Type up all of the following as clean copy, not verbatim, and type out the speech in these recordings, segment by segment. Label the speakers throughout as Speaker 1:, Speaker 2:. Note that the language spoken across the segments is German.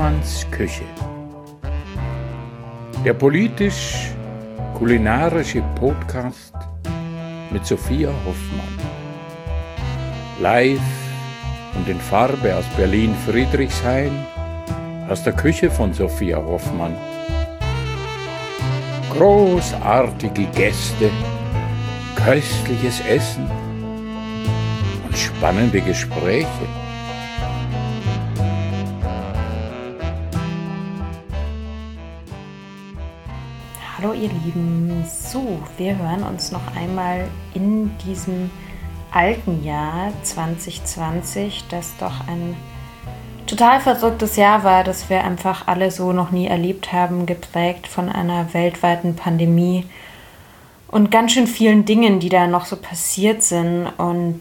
Speaker 1: Hoffmanns Küche. Der politisch-kulinarische Podcast mit Sophia Hoffmann. Live und in Farbe aus Berlin-Friedrichshain, aus der Küche von Sophia Hoffmann. Großartige Gäste, köstliches Essen und spannende Gespräche.
Speaker 2: Hallo ihr Lieben, so, wir hören uns noch einmal in diesem alten Jahr 2020, das doch ein total verrücktes Jahr war, das wir einfach alle so noch nie erlebt haben, geprägt von einer weltweiten Pandemie und ganz schön vielen Dingen, die da noch so passiert sind. Und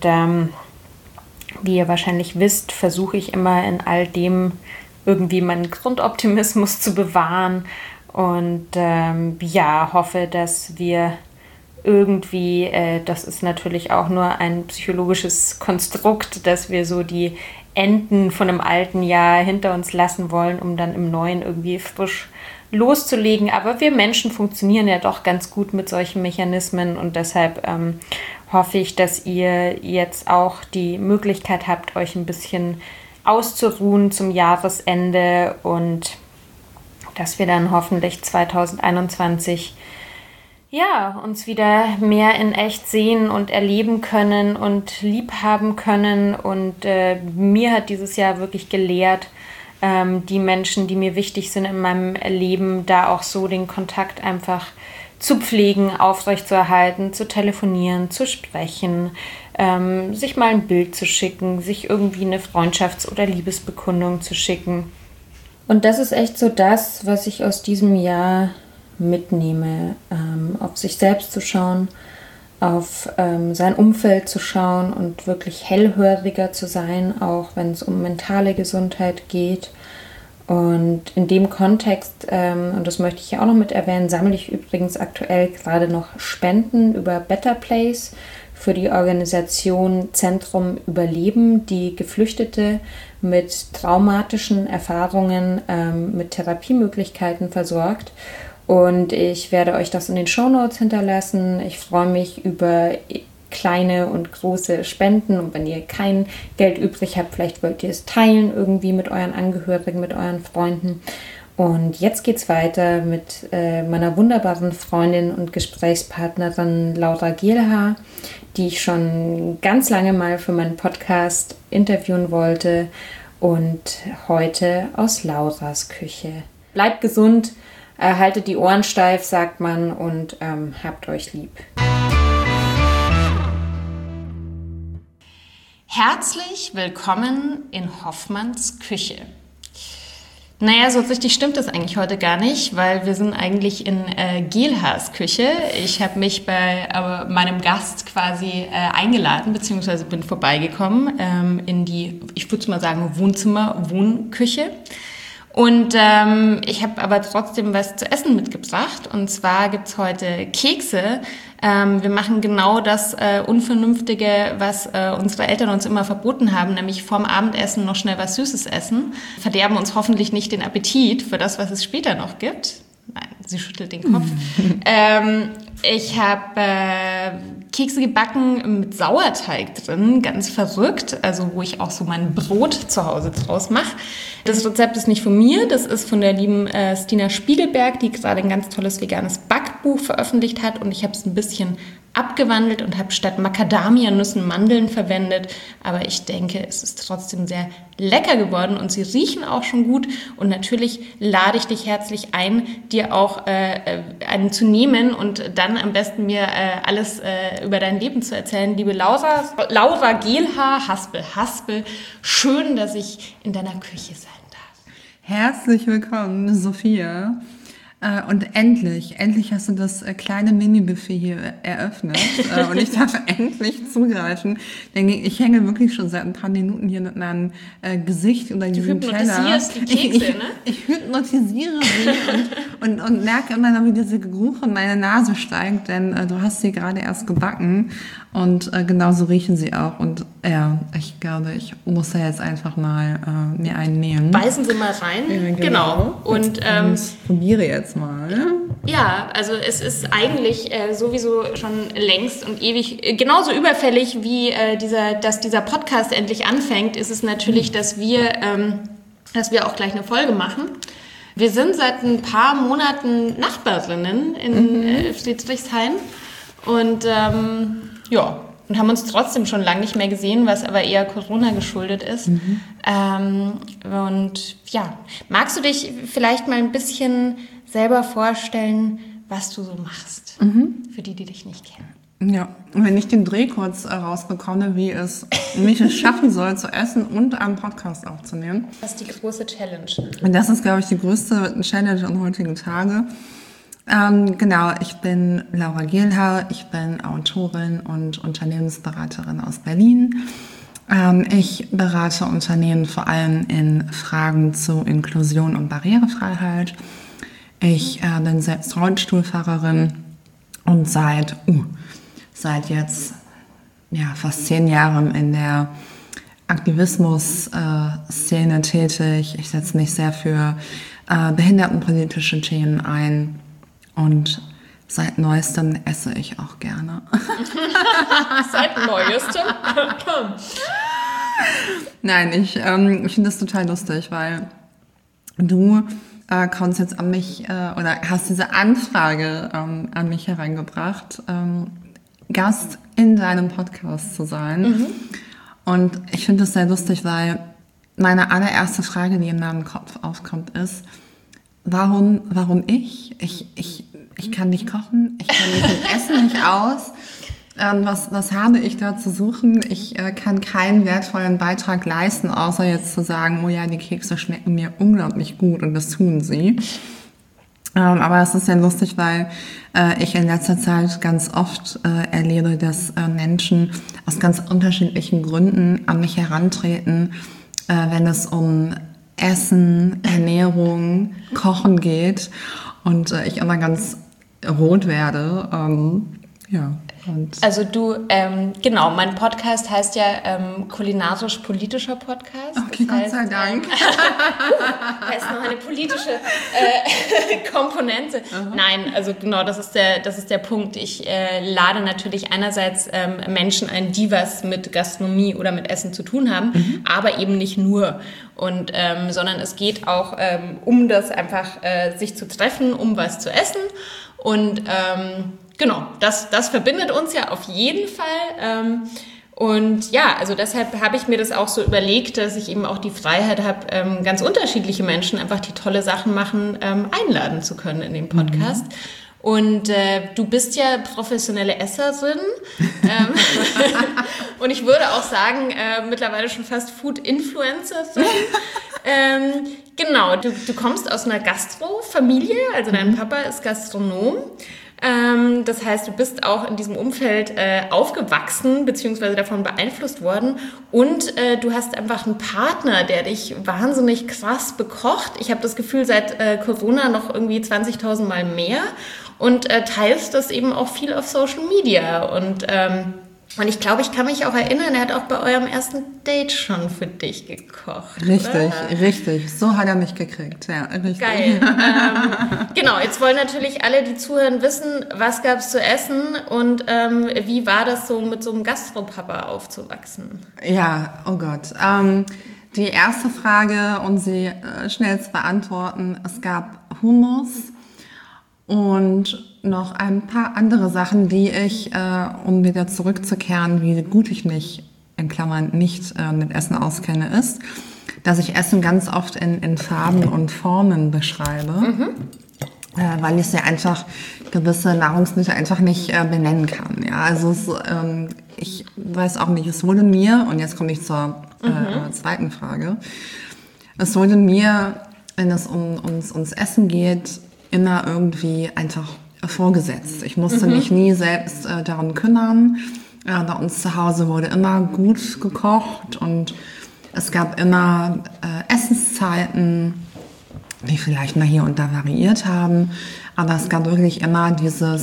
Speaker 2: wie ihr wahrscheinlich wisst, versuche ich immer in all dem irgendwie meinen Grundoptimismus zu bewahren und hoffe, dass wir irgendwie, das ist natürlich auch nur ein psychologisches Konstrukt, dass wir so die Enden von einem alten Jahr hinter uns lassen wollen, um dann im neuen irgendwie frisch loszulegen. Aber wir Menschen funktionieren ja doch ganz gut mit solchen Mechanismen und deshalb hoffe ich, dass ihr jetzt auch die Möglichkeit habt, euch ein bisschen auszuruhen zum Jahresende und dass wir dann hoffentlich 2021 uns wieder mehr in echt sehen und erleben können und lieb haben können. Und mir hat dieses Jahr wirklich gelehrt, die Menschen, die mir wichtig sind in meinem Leben, da auch so den Kontakt einfach zu pflegen, aufrechtzuerhalten, zu telefonieren, zu sprechen, sich mal ein Bild zu schicken, sich irgendwie eine Freundschafts- oder Liebesbekundung zu schicken. Und das ist echt so das, was ich aus diesem Jahr mitnehme, auf sich selbst zu schauen, auf sein Umfeld zu schauen und wirklich hellhöriger zu sein, auch wenn es um mentale Gesundheit geht. Und in dem Kontext, und das möchte ich ja auch noch mit erwähnen, sammle ich übrigens aktuell gerade noch Spenden über Better Place für die Organisation Zentrum Überleben, die Geflüchtete mit traumatischen Erfahrungen mit Therapiemöglichkeiten versorgt. Und ich werde euch das in den Shownotes hinterlassen. Ich freue mich über kleine und große Spenden. Und wenn ihr kein Geld übrig habt, vielleicht wollt ihr es teilen irgendwie mit euren Angehörigen, mit euren Freunden. Und jetzt geht's weiter mit meiner wunderbaren Freundin und Gesprächspartnerin Laura Gielhaar, die ich schon ganz lange mal für meinen Podcast interviewen wollte. Und heute aus Lauras Küche. Bleibt gesund, haltet die Ohren steif, sagt man, und habt euch lieb.
Speaker 3: Herzlich willkommen in Hoffmanns Küche. Naja, so richtig stimmt das eigentlich heute gar nicht, weil wir sind eigentlich in Gielhaars Küche. Ich habe mich bei meinem Gast quasi eingeladen, beziehungsweise bin vorbeigekommen in die, ich würde mal sagen, Wohnzimmer-Wohnküche. Und ich habe aber trotzdem was zu essen mitgebracht. Und zwar gibt's heute Kekse. Wir machen genau das Unvernünftige, was unsere Eltern uns immer verboten haben, nämlich vorm Abendessen noch schnell was Süßes essen. Verderben uns hoffentlich nicht den Appetit für das, was es später noch gibt. Nein, sie schüttelt den Kopf. Ich habe Kekse gebacken mit Sauerteig drin, ganz verrückt, also wo ich auch so mein Brot zu Hause draus mache. Das Rezept ist nicht von mir, das ist von der lieben Stina Spiegelberg, die gerade ein ganz tolles veganes Backbuch veröffentlicht hat und ich habe es ein bisschen abgewandelt und habe statt Macadamia-Nüssen Mandeln verwendet, aber ich denke, es ist trotzdem sehr lecker geworden und sie riechen auch schon gut und natürlich lade ich dich herzlich ein, dir auch einen zu nehmen und dann am besten mir alles über dein Leben zu erzählen. Liebe Laura Gielhaar, Haspel, schön, dass ich in deiner Küche sein darf.
Speaker 4: Herzlich willkommen, Sophia. Und endlich hast du das kleine Mini-Buffet hier eröffnet und ich darf endlich zugreifen. Denn ich hänge wirklich schon seit ein paar Minuten hier mit meinem Gesicht unter diesem Teller.
Speaker 3: Du hypnotisierst die Kekse, ne?
Speaker 4: Ich hypnotisiere sie und merke immer noch, wie dieser Geruch in meine Nase steigt, denn du hast sie gerade erst gebacken und genauso riechen sie auch. Und ja, ich glaube, ich muss da jetzt einfach mal mir einen nehmen.
Speaker 3: Beißen Sie mal rein.
Speaker 4: Ja,
Speaker 3: genau. Und
Speaker 4: ich probiere jetzt mal.
Speaker 3: ja, also es ist eigentlich sowieso schon längst und ewig genauso überfällig wie dass dieser Podcast endlich anfängt, ist es natürlich, dass wir auch gleich eine Folge machen. Wir sind seit ein paar Monaten Nachbarinnen in Friedrichshain und und haben uns trotzdem schon lange nicht mehr gesehen, was aber eher Corona geschuldet ist. Und ja, magst du dich vielleicht mal ein bisschen selber vorstellen, was du so machst, für die dich nicht kennen?
Speaker 4: Ja, und wenn ich den Dreh kurz rausbekomme, wie ich es schaffen soll, zu essen und einen Podcast aufzunehmen.
Speaker 3: Das ist die große Challenge.
Speaker 4: Und das ist, glaube ich, die größte Challenge an heutigen Tage. Genau, ich bin Laura Gehlhauer, ich bin Autorin und Unternehmensberaterin aus Berlin. Ich berate Unternehmen vor allem in Fragen zu Inklusion und Barrierefreiheit. Ich bin selbst Rollstuhlfahrerin und seit jetzt fast 10 Jahren in der Aktivismus-Szene tätig. Ich setze mich sehr für behindertenpolitische Themen ein. Und seit Neuestem esse ich auch gerne.
Speaker 3: Seit Neuestem?
Speaker 4: Nein, ich finde das total lustig, weil du kommst jetzt an mich oder hast diese Anfrage an mich hereingebracht, Gast in deinem Podcast zu sein. Und ich finde das sehr lustig, weil meine allererste Frage, die in meinem Kopf aufkommt, ist, warum ich? Ich kann nicht kochen, ich kann mich mit Essen nicht aus. Was habe ich da zu suchen? Ich kann keinen wertvollen Beitrag leisten, außer jetzt zu sagen, oh ja, die Kekse schmecken mir unglaublich gut und das tun sie. Aber es ist sehr lustig, weil ich in letzter Zeit ganz oft erlebe, dass Menschen aus ganz unterschiedlichen Gründen an mich herantreten, wenn es um Essen, Ernährung, Kochen geht und ich immer ganz rot werde.
Speaker 3: Also du, genau, mein Podcast heißt ja kulinarisch-politischer Podcast.
Speaker 4: Okay, Gott sei Dank.
Speaker 3: Da ist noch eine politische Komponente. Nein, also genau, das ist der Punkt. Ich lade natürlich einerseits Menschen ein, die was mit Gastronomie oder mit Essen zu tun haben, aber eben nicht nur. Und sondern es geht auch um das einfach sich zu treffen, um was zu essen. Und genau, das verbindet uns ja auf jeden Fall. Und ja, also deshalb habe ich mir das auch so überlegt, dass ich eben auch die Freiheit habe, ganz unterschiedliche Menschen einfach, die tolle Sachen machen, einladen zu können in den Podcast. Und du bist ja professionelle Esserin und ich würde auch sagen, mittlerweile schon fast Food-Influencerin. Genau, du kommst aus einer Gastro-Familie, also dein Papa ist Gastronom. Das heißt, du bist auch in diesem Umfeld aufgewachsen beziehungsweise davon beeinflusst worden und du hast einfach einen Partner, der dich wahnsinnig krass bekocht. Ich habe das Gefühl, seit Corona noch irgendwie 20.000 Mal mehr und teilst das eben auch viel auf Social Media und ich glaube, ich kann mich auch erinnern, er hat auch bei eurem ersten Date schon für dich gekocht.
Speaker 4: Richtig. So hat er mich gekriegt. Ja, richtig.
Speaker 3: Geil. Genau, jetzt wollen natürlich alle, die zuhören, wissen, was gab es zu essen und wie war das so, mit so einem Gastropapa aufzuwachsen?
Speaker 4: Ja, oh Gott. Die erste Frage, um sie schnell zu beantworten, es gab Hummus und noch ein paar andere Sachen, die ich, um wieder zurückzukehren, wie gut ich mich, in Klammern, nicht mit Essen auskenne, ist, dass ich Essen ganz oft in Farben und Formen beschreibe, weil ich einfach gewisse Nahrungsmittel einfach nicht benennen kann. Ja, also ich weiß auch nicht, es wurde mir, und jetzt komme ich zur zweiten Frage, es wurde mir, wenn es ums Essen geht, immer irgendwie einfach vorgesetzt. Ich musste mich nie selbst darum kümmern. Bei uns zu Hause wurde immer gut gekocht und es gab immer Essenszeiten, die vielleicht mal hier und da variiert haben, aber es gab wirklich immer diese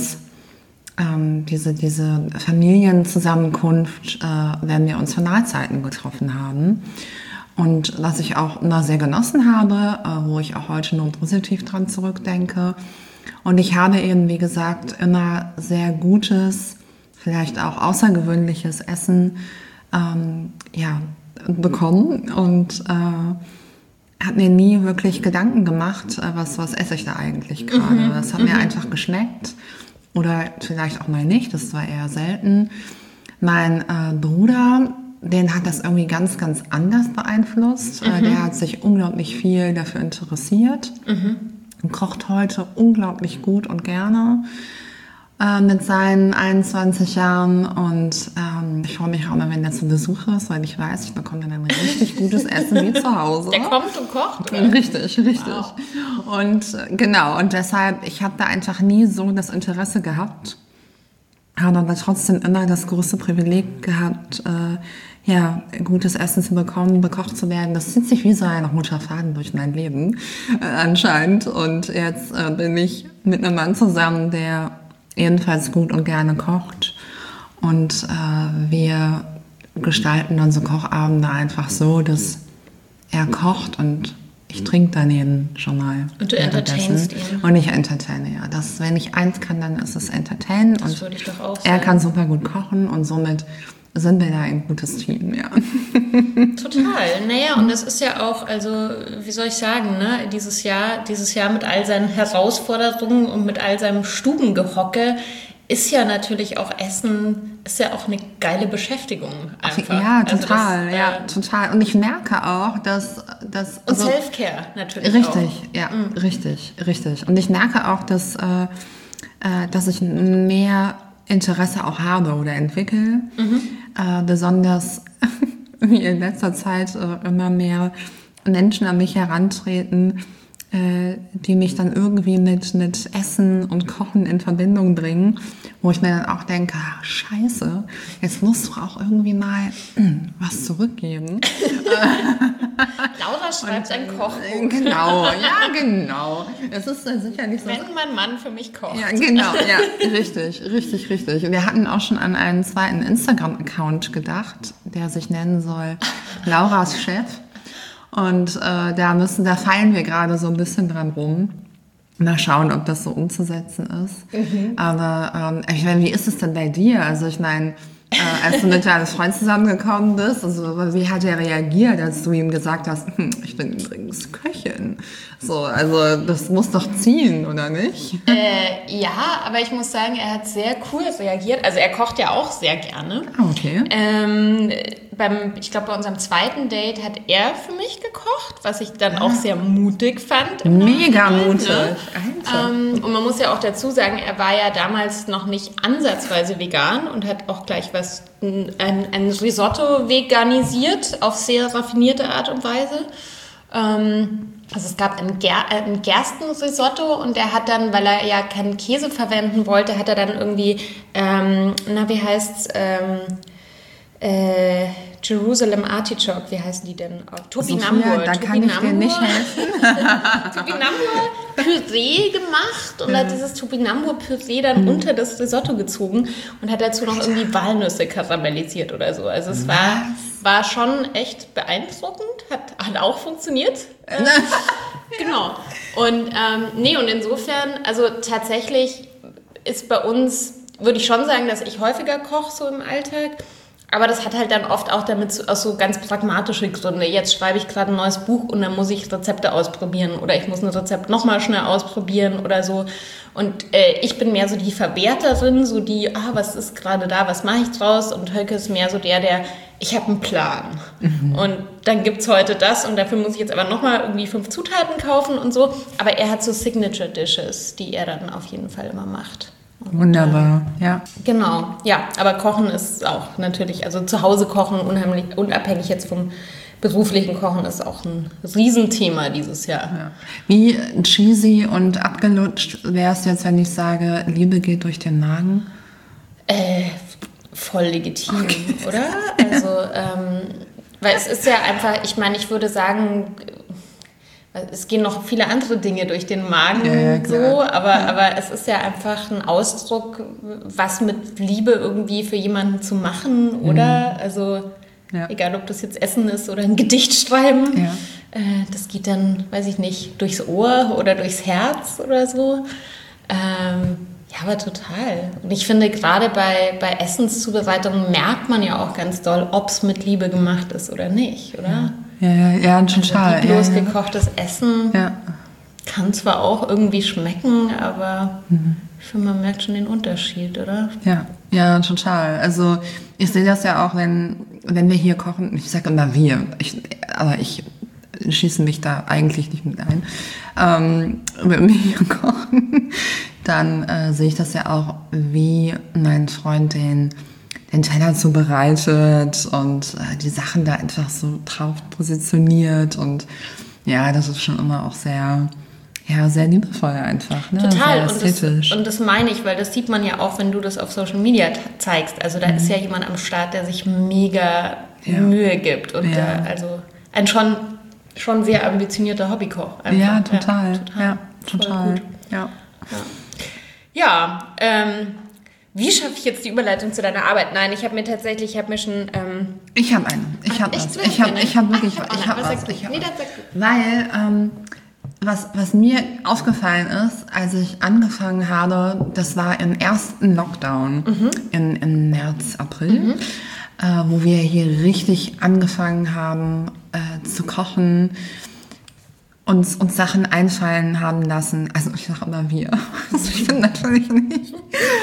Speaker 4: Familienzusammenkunft, wenn wir uns für Mahlzeiten getroffen haben. Und was ich auch immer sehr genossen habe, wo ich auch heute nur positiv dran zurückdenke. Und ich habe eben, wie gesagt, immer sehr gutes, vielleicht auch außergewöhnliches Essen bekommen und habe mir nie wirklich Gedanken gemacht, was esse ich da eigentlich gerade. Das hat mir einfach geschmeckt oder vielleicht auch mal nicht, das war eher selten. Mein Bruder, den hat das irgendwie ganz, ganz anders beeinflusst. Der hat sich unglaublich viel dafür interessiert und kocht heute unglaublich gut und gerne mit seinen 21 Jahren. Und ich freue mich auch immer, wenn der zu Besuch ist, weil ich weiß, ich bekomme dann ein richtig gutes Essen wie zu Hause.
Speaker 3: Der kommt und kocht, oder?
Speaker 4: Richtig. Wow. Und genau, und deshalb, ich habe da einfach nie so das Interesse gehabt, habe aber trotzdem immer das große Privileg gehabt, gutes Essen zu bekommen, bekocht zu werden. Das zieht sich wie so ein roter Faden durch mein Leben anscheinend. Und jetzt bin ich mit einem Mann zusammen, der ebenfalls gut und gerne kocht. Und wir gestalten unsere Kochabende einfach so, dass er kocht und ich trinke daneben schon mal.
Speaker 3: Und du entertainst ihn.
Speaker 4: Und ich entertaine, ja. Das, wenn ich eins kann, dann ist es entertainen.
Speaker 3: Das
Speaker 4: und
Speaker 3: würde ich doch auch sagen.
Speaker 4: Er kann super gut kochen und somit sind wir da ein gutes Team, ja.
Speaker 3: Total. Naja, und das ist ja auch, also, wie soll ich sagen, ne? Dieses Jahr mit all seinen Herausforderungen und mit all seinem Stubengehocke ist ja natürlich auch Essen, ist ja auch eine geile Beschäftigung einfach.
Speaker 4: Ja, total, total. Und ich merke auch, dass
Speaker 3: und Self-Care natürlich
Speaker 4: richtig,
Speaker 3: auch.
Speaker 4: Ja, richtig. Und ich merke auch, dass ich mehr Interesse auch habe oder entwickle. Besonders wie in letzter Zeit immer mehr Menschen an mich herantreten, die mich dann irgendwie mit Essen und Kochen in Verbindung bringen, wo ich mir dann auch denke, scheiße, jetzt musst du auch irgendwie mal was zurückgeben.
Speaker 3: Laura schreibt ein Kochbuch.
Speaker 4: Genau. Es ist dann sicherlich so.
Speaker 3: Wenn mein Mann für mich kocht.
Speaker 4: Ja, genau, ja, richtig. Und wir hatten auch schon an einen zweiten Instagram-Account gedacht, der sich nennen soll Lauras Chef. Und da feilen wir gerade so ein bisschen dran rum. Mal schauen, ob das so umzusetzen ist. Aber ich meine, wie ist es denn bei dir? Also ich meine, als du mit deinem Freund zusammengekommen bist, also wie hat er reagiert, als du ihm gesagt hast, ich bin übrigens Köchin? So, also das muss doch ziehen, oder nicht?
Speaker 3: Ja, aber ich muss sagen, er hat sehr cool reagiert. Also er kocht ja auch sehr gerne.
Speaker 4: Okay.
Speaker 3: Ich glaube, bei unserem zweiten Date hat er für mich gekocht, was ich dann auch sehr mutig fand.
Speaker 4: Mega mutig.
Speaker 3: Und man muss ja auch dazu sagen, er war ja damals noch nicht ansatzweise vegan und hat auch gleich ein Risotto veganisiert auf sehr raffinierte Art und Weise. Also es gab ein Gerstenrisotto und er hat dann, weil er ja keinen Käse verwenden wollte, hat er dann irgendwie, wie heißt's, Jerusalem Artichoke, wie heißen die denn? Topinambur.
Speaker 4: Da kann ich dir nicht helfen.
Speaker 3: Topinambur-Püree gemacht und hat dieses Topinambur-Püree dann unter das Risotto gezogen und hat dazu noch irgendwie Walnüsse karamellisiert oder so. Also es war schon echt beeindruckend, hat auch funktioniert. Genau. Und und insofern, also tatsächlich ist bei uns, würde ich schon sagen, dass ich häufiger koche so im Alltag. Aber das hat halt dann oft auch damit aus so ganz pragmatische Gründe. Jetzt schreibe ich gerade ein neues Buch und dann muss ich Rezepte ausprobieren oder ich muss ein Rezept nochmal schnell ausprobieren oder so. Und ich bin mehr so die Verwerterin, so die, was ist gerade da, was mache ich draus? Und Höcke ist mehr so ich habe einen Plan. Und dann gibt's heute das und dafür muss ich jetzt aber nochmal irgendwie 5 Zutaten kaufen und so. Aber er hat so Signature Dishes, die er dann auf jeden Fall immer macht. Und,
Speaker 4: wunderbar, ja.
Speaker 3: Genau, ja, aber Kochen ist auch natürlich, also zu Hause kochen, unabhängig jetzt vom beruflichen Kochen ist auch ein Riesenthema dieses Jahr.
Speaker 4: Ja. Wie cheesy und abgelutscht wäre es jetzt, wenn ich sage, Liebe geht durch den Magen?
Speaker 3: Voll legitim, oder? Also, weil es ist ja einfach, ich meine, ich würde sagen, es gehen noch viele andere Dinge durch den Magen, aber es ist ja einfach ein Ausdruck, was mit Liebe irgendwie für jemanden zu machen, oder? Also, egal ob das jetzt Essen ist oder ein Gedicht schreiben, das geht dann, weiß ich nicht, durchs Ohr oder durchs Herz oder so. Ja, aber total. Und ich finde, gerade bei Essenszubereitungen merkt man ja auch ganz doll, ob es mit Liebe gemacht ist oder nicht, oder?
Speaker 4: Ja, total.
Speaker 3: Also lieblos gekochtes Essen kann zwar auch irgendwie schmecken, aber ich finde, man merkt schon den Unterschied, oder?
Speaker 4: Ja, total. Also ich sehe das ja auch, wenn wir hier kochen. Ich sage immer wir, aber ich schieße mich da eigentlich nicht mit ein. Wenn wir hier kochen, dann sehe ich das ja auch, wie mein Freund den Teller zubereitet und die Sachen da einfach so drauf positioniert. Und ja, das ist schon immer auch sehr liebevoll einfach. Ne?
Speaker 3: Total.
Speaker 4: Sehr ästhetisch.
Speaker 3: Und das meine ich, weil das sieht man ja auch, wenn du das auf Social Media zeigst. Also da ist ja jemand am Start, der sich mega Mühe gibt und der also ein schon sehr ambitionierter Hobbykoch. Einfach.
Speaker 4: Ja, total. Ja, total.
Speaker 3: Wie schaffe ich jetzt die Überleitung zu deiner Arbeit? Nein, ich habe mir schon...
Speaker 4: Ich habe einen. Ich habe wirklich was. Weil, was mir aufgefallen ist, als ich angefangen habe, das war im ersten Lockdown im März, April, wo wir hier richtig angefangen haben zu kochen, uns Sachen einfallen haben lassen. Also ich sage immer wir. Also ich bin natürlich nicht.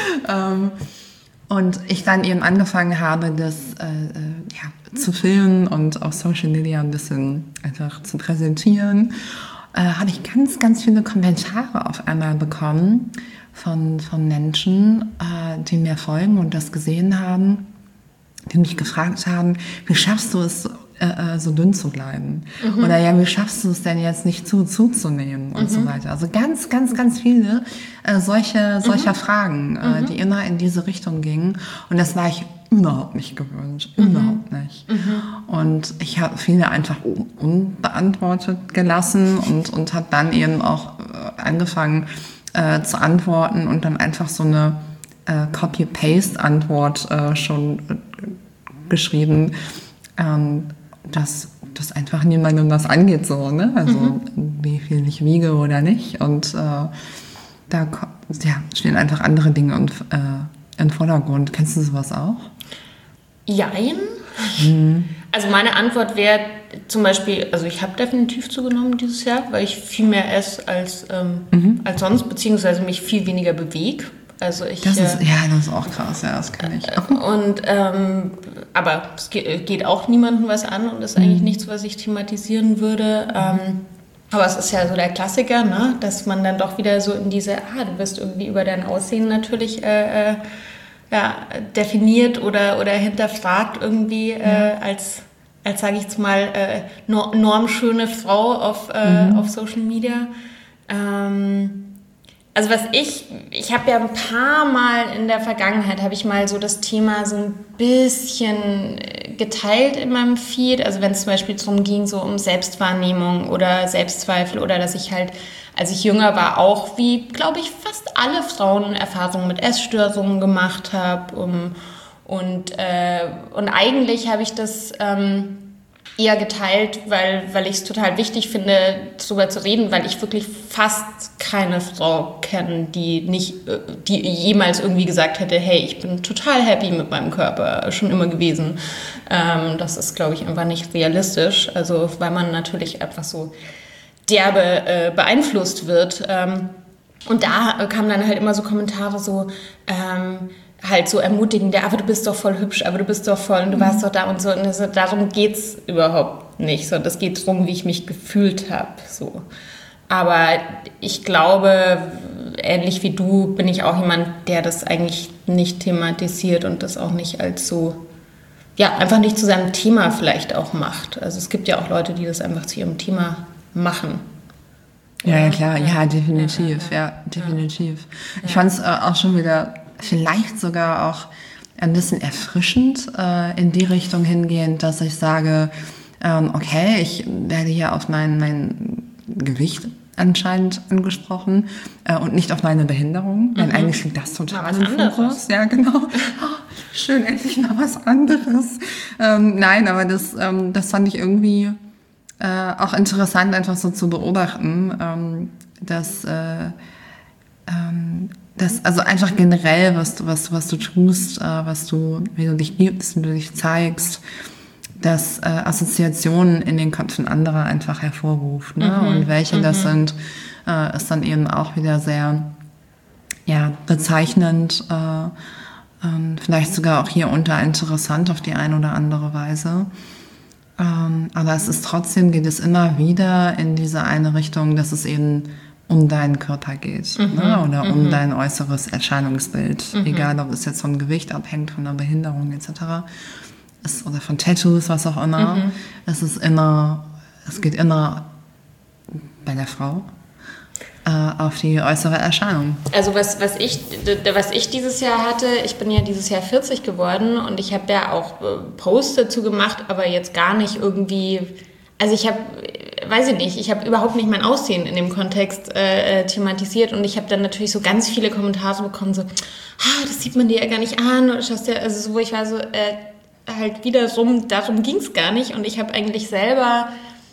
Speaker 4: Und ich dann eben angefangen habe, das zu filmen und auf Social Media ein bisschen einfach zu präsentieren, habe ich ganz, ganz viele Kommentare auf einmal bekommen von Menschen, die mir folgen und das gesehen haben, die mich gefragt haben, wie schaffst du es, so dünn zu bleiben? Oder wie schaffst du es denn jetzt nicht zuzunehmen und so weiter? Also ganz, ganz, ganz viele solcher Fragen, die immer in diese Richtung gingen. Und das war ich überhaupt nicht gewöhnt. Überhaupt nicht. Und ich habe viele einfach unbeantwortet gelassen und habe dann eben auch angefangen zu antworten und dann einfach so eine Copy-Paste-Antwort schon geschrieben, dass das einfach niemandem das angeht, so, ne? Also wie viel ich wiege oder nicht. Und da stehen einfach andere Dinge im Vordergrund. Kennst du sowas auch?
Speaker 3: Jein. Also meine Antwort wäre zum Beispiel, also ich habe definitiv zugenommen dieses Jahr, weil ich viel mehr esse als sonst, beziehungsweise mich viel weniger bewege. Also das
Speaker 4: ist auch krass, ja, das kann ich.
Speaker 3: Und aber es geht auch niemandem was an und ist eigentlich nichts, was ich thematisieren würde. Aber es ist ja so der Klassiker, ne? Dass man dann doch wieder so in diese, du wirst irgendwie über dein Aussehen natürlich definiert oder hinterfragt irgendwie als sage ich jetzt mal, normschöne Frau auf Social Media. Also was ich habe ja ein paar Mal in der Vergangenheit, habe ich mal so das Thema so ein bisschen geteilt in meinem Feed. Also wenn es zum Beispiel darum ging, so um Selbstwahrnehmung oder Selbstzweifel oder dass ich halt, als ich jünger war, auch wie, glaube ich, fast alle Frauen Erfahrungen mit Essstörungen gemacht habe. Und eigentlich habe ich das eher geteilt, weil ich es total wichtig finde, darüber zu reden, weil ich wirklich fast keine Frau kenne, die jemals irgendwie gesagt hätte, hey, ich bin total happy mit meinem Körper, schon immer gewesen. Das ist, glaube ich, einfach nicht realistisch, also weil man natürlich einfach so derbe beeinflusst wird. Und da kamen dann halt immer so Kommentare so, halt so ermutigend, aber du bist doch voll hübsch, aber du bist doch voll und du warst doch da und so. Und darum geht's überhaupt nicht. So, das geht darum, wie ich mich gefühlt habe. So. Aber ich glaube, ähnlich wie du, bin ich auch jemand, der das eigentlich nicht thematisiert und das auch nicht als so einfach nicht zu seinem Thema vielleicht auch macht. Also es gibt ja auch Leute, die das einfach zu ihrem Thema machen.
Speaker 4: Ja, klar, ja, definitiv, definitiv. Ich fand es auch schon wieder vielleicht sogar auch ein bisschen erfrischend in die Richtung hingehend, dass ich sage, okay, ich werde hier auf mein Gewicht anscheinend angesprochen und nicht auf meine Behinderung, denn eigentlich liegt das total im Fokus. Ja, genau. Oh, schön, endlich mal was anderes. Nein, aber das fand ich irgendwie auch interessant, einfach so zu beobachten, dass also einfach generell, was du tust, wie du dich gibst, wie du dich zeigst, dass Assoziationen in den Köpfen anderer einfach hervorruft. Ne? Und welche das sind, ist dann eben auch wieder sehr bezeichnend, vielleicht sogar auch hier unter interessant auf die eine oder andere Weise. Aber geht es immer wieder in diese eine Richtung, dass es eben um deinen Körper geht, ne? Oder um dein äußeres Erscheinungsbild, egal ob es jetzt vom Gewicht abhängt, von der Behinderung etc. Oder von Tattoos, was auch immer. Es geht immer bei der Frau auf die äußere Erscheinung.
Speaker 3: Also was ich dieses Jahr hatte, ich bin ja dieses Jahr 40 geworden und ich habe ja auch Posts dazu gemacht, aber jetzt gar nicht irgendwie, also ich habe überhaupt nicht mein Aussehen in dem Kontext thematisiert und ich habe dann natürlich so ganz viele Kommentare bekommen, so, das sieht man dir ja gar nicht an, oder schaust ja, also so, wo ich war so, halt wiederum, darum ging es gar nicht und ich habe eigentlich selber,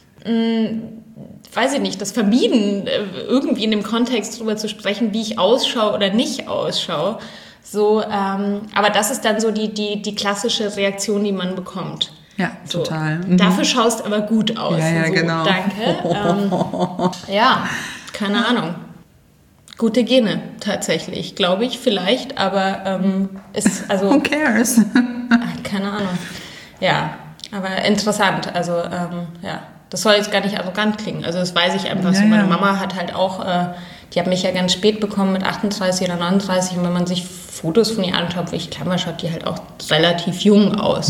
Speaker 3: das vermieden, irgendwie in dem Kontext drüber zu sprechen, wie ich ausschaue oder nicht ausschaue. So, aber das ist dann so die klassische Reaktion, die man bekommt.
Speaker 4: Ja,
Speaker 3: so,
Speaker 4: total.
Speaker 3: Dafür schaust aber gut aus.
Speaker 4: Ja,
Speaker 3: so,
Speaker 4: genau.
Speaker 3: Danke. Keine Ahnung. Gute Gene, tatsächlich, glaube ich, vielleicht, aber
Speaker 4: Who cares?
Speaker 3: Keine Ahnung. Ja, aber interessant, also das soll jetzt gar nicht arrogant klingen, also das weiß ich einfach so. Meine Mama hat halt auch, die hat mich ja ganz spät bekommen mit 38 oder 39 und wenn man sich Fotos von ihr anschaut, wie ich klein schaut die halt auch relativ jung aus.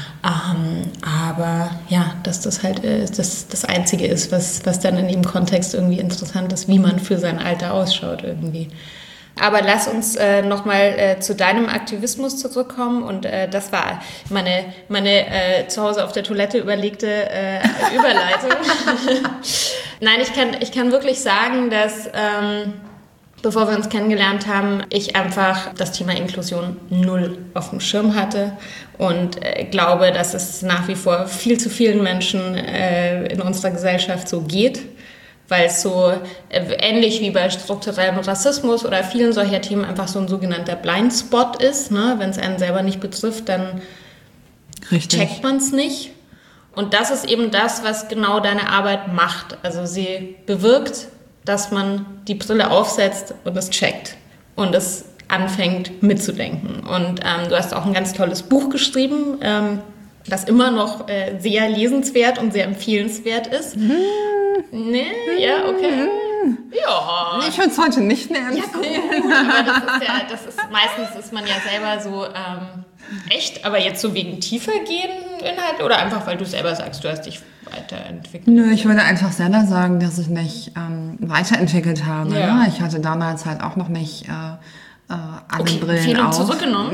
Speaker 3: Aber ja, dass das halt das Einzige ist, was dann in dem Kontext irgendwie interessant ist, wie man für sein Alter ausschaut irgendwie. Aber lass uns nochmal zu deinem Aktivismus zurückkommen und das war meine zu Hause auf der Toilette überlegte Überleitung. Nein, ich kann wirklich sagen, dass bevor wir uns kennengelernt haben, ich einfach das Thema Inklusion null auf dem Schirm hatte und glaube, dass es nach wie vor viel zu vielen Menschen in unserer Gesellschaft so geht. Weil es so ähnlich wie bei strukturellem Rassismus oder vielen solcher Themen einfach so ein sogenannter Blindspot ist. Ne? Wenn es einen selber nicht betrifft, dann checkt man es nicht. Und das ist eben das, was genau deine Arbeit macht. Also sie bewirkt, dass man die Brille aufsetzt und es checkt und es anfängt mitzudenken. Und du hast auch ein ganz tolles Buch geschrieben, das immer noch sehr lesenswert und sehr empfehlenswert ist. Nee, ja, okay. Ja.
Speaker 4: Ich würde es heute nicht mehr empfehlen.
Speaker 3: Ja, gut, aber das ist meistens ist man ja selber so echt, aber jetzt so wegen tiefergehenden Inhalten oder einfach, weil du selber sagst, du hast dich weiterentwickelt?
Speaker 4: Nö, ich würde einfach selber sagen, dass ich mich weiterentwickelt habe. Ja. Ne? Ich hatte damals halt auch noch nicht alle Brillen
Speaker 3: Empfehlung
Speaker 4: auf.
Speaker 3: Zurückgenommen?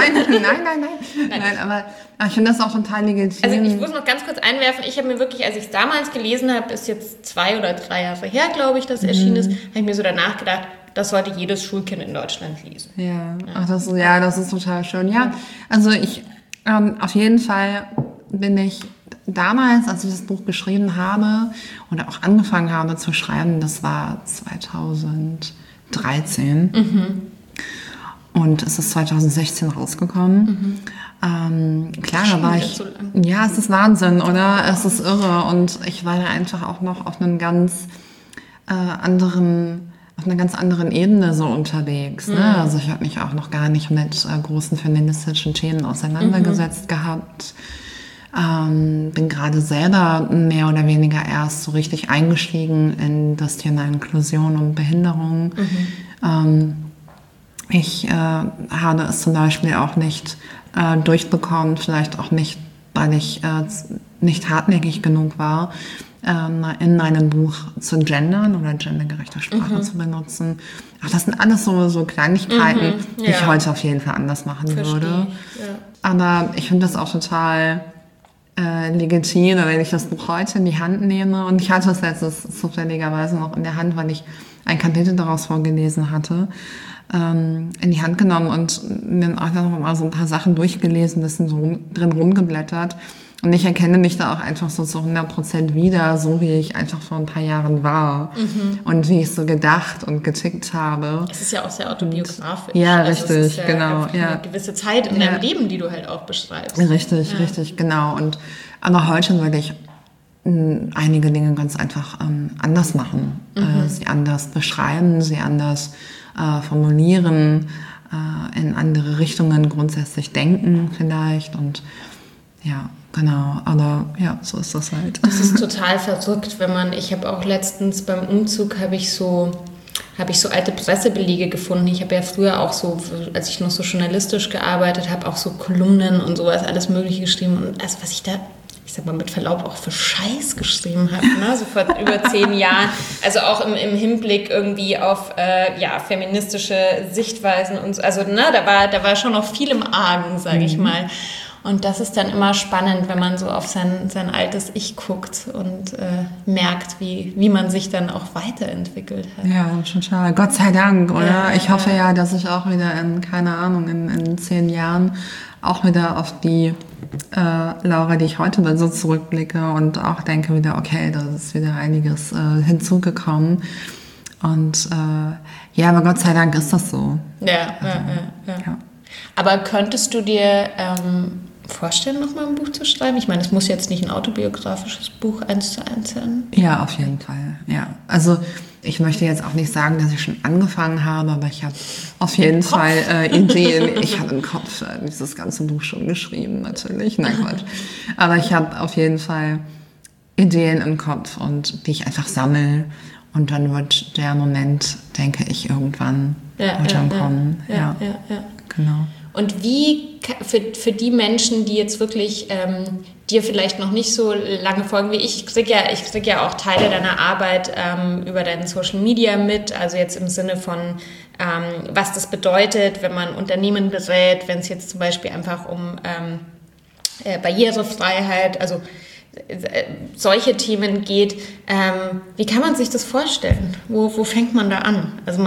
Speaker 4: Nein, aber ich finde das auch total legitim.
Speaker 3: Also ich muss noch ganz kurz einwerfen, ich habe mir wirklich, als ich es damals gelesen habe, ist jetzt 2 oder 3 Jahre her, glaube ich, dass erschienen ist, habe ich mir so danach gedacht, das sollte jedes Schulkind in Deutschland lesen.
Speaker 4: Das ist total schön. Ja, also ich, auf jeden Fall bin ich damals, als ich das Buch geschrieben habe oder auch angefangen habe zu schreiben, das war 2013. Und es ist 2016 rausgekommen. Klar, da war ich... Ja, es ist Wahnsinn, oder? Es ist irre. Und ich war da einfach auch noch auf einem ganz auf einer ganz anderen Ebene so unterwegs. Ne? Also ich habe mich auch noch gar nicht mit großen feministischen Themen auseinandergesetzt gehabt. Bin gerade selber mehr oder weniger erst so richtig eingestiegen in das Thema Inklusion und Behinderung. Ich habe es zum Beispiel auch nicht durchbekommen, vielleicht auch nicht, weil ich nicht hartnäckig genug war, in meinem Buch zu gendern oder gendergerechte Sprache zu benutzen. Ach, das sind alles so Kleinigkeiten, die ich heute auf jeden Fall anders machen würde. Ja. Aber ich finde das auch total legitim, wenn ich das Buch heute in die Hand nehme. Und ich hatte es letztens zufälligerweise noch in der Hand, weil ich ein Kapitel daraus vorgelesen hatte, in die Hand genommen und mir auch noch mal so ein paar Sachen durchgelesen, bisschen so drin rumgeblättert. Und ich erkenne mich da auch einfach so zu 100% wieder, so wie ich einfach vor ein paar Jahren war. Und wie ich so gedacht und getickt habe.
Speaker 3: Es ist ja auch sehr autobiografisch.
Speaker 4: Ja,
Speaker 3: also
Speaker 4: richtig,
Speaker 3: es ist ja
Speaker 4: genau.
Speaker 3: Eine gewisse Zeit in deinem Leben, die du halt auch beschreibst.
Speaker 4: Richtig, genau. Und aber heute würde ich einige Dinge ganz einfach anders machen. Sie anders beschreiben, sie anders formulieren, in andere Richtungen grundsätzlich denken vielleicht. Und ja, genau, aber ja, so ist das halt.
Speaker 3: Das ist total verrückt, ich habe auch letztens beim Umzug, habe ich so alte Pressebelege gefunden. Ich habe ja früher auch so, als ich noch so journalistisch gearbeitet habe, auch so Kolumnen und sowas, alles Mögliche geschrieben. Und also was ich da, ich sag mal mit Verlaub, auch für Scheiß geschrieben habe, ne? So vor über 10 Jahren. Also auch im Hinblick irgendwie auf feministische Sichtweisen und so. Also da war schon noch viel im Argen, sage ich mal. Und das ist dann immer spannend, wenn man so auf sein altes Ich guckt und merkt, wie man sich dann auch weiterentwickelt hat.
Speaker 4: Ja, total. Gott sei Dank, oder? Ja, ich hoffe ja, dass ich auch wieder in 10 Jahren auch wieder auf die Laura, die ich heute bin, so zurückblicke und auch denke wieder, okay, da ist wieder einiges hinzugekommen. Und aber Gott sei Dank ist das so.
Speaker 3: Ja. Aber könntest du dir vorstellen, nochmal ein Buch zu schreiben? Ich meine, es muss jetzt nicht ein autobiografisches Buch 1:1 sein.
Speaker 4: Ja, auf jeden Fall, ja. Also ich möchte jetzt auch nicht sagen, dass ich schon angefangen habe, aber ich habe auf jeden Fall Ideen. Ich habe im Kopf dieses ganze Buch schon geschrieben, natürlich. Nein, Quatsch. Aber ich habe auf jeden Fall Ideen im Kopf und die ich einfach sammle. Und dann wird der Moment, denke ich, irgendwann kommen. Ja, genau.
Speaker 3: Und wie für die Menschen, die jetzt wirklich dir vielleicht noch nicht so lange folgen wie ich krieg ja auch Teile deiner Arbeit über deinen Social Media mit, also jetzt im Sinne von, was das bedeutet, wenn man Unternehmen berät, wenn es jetzt zum Beispiel einfach um Barrierefreiheit, also solche Themen geht. Wie kann man sich das vorstellen? Wo fängt man da an? Also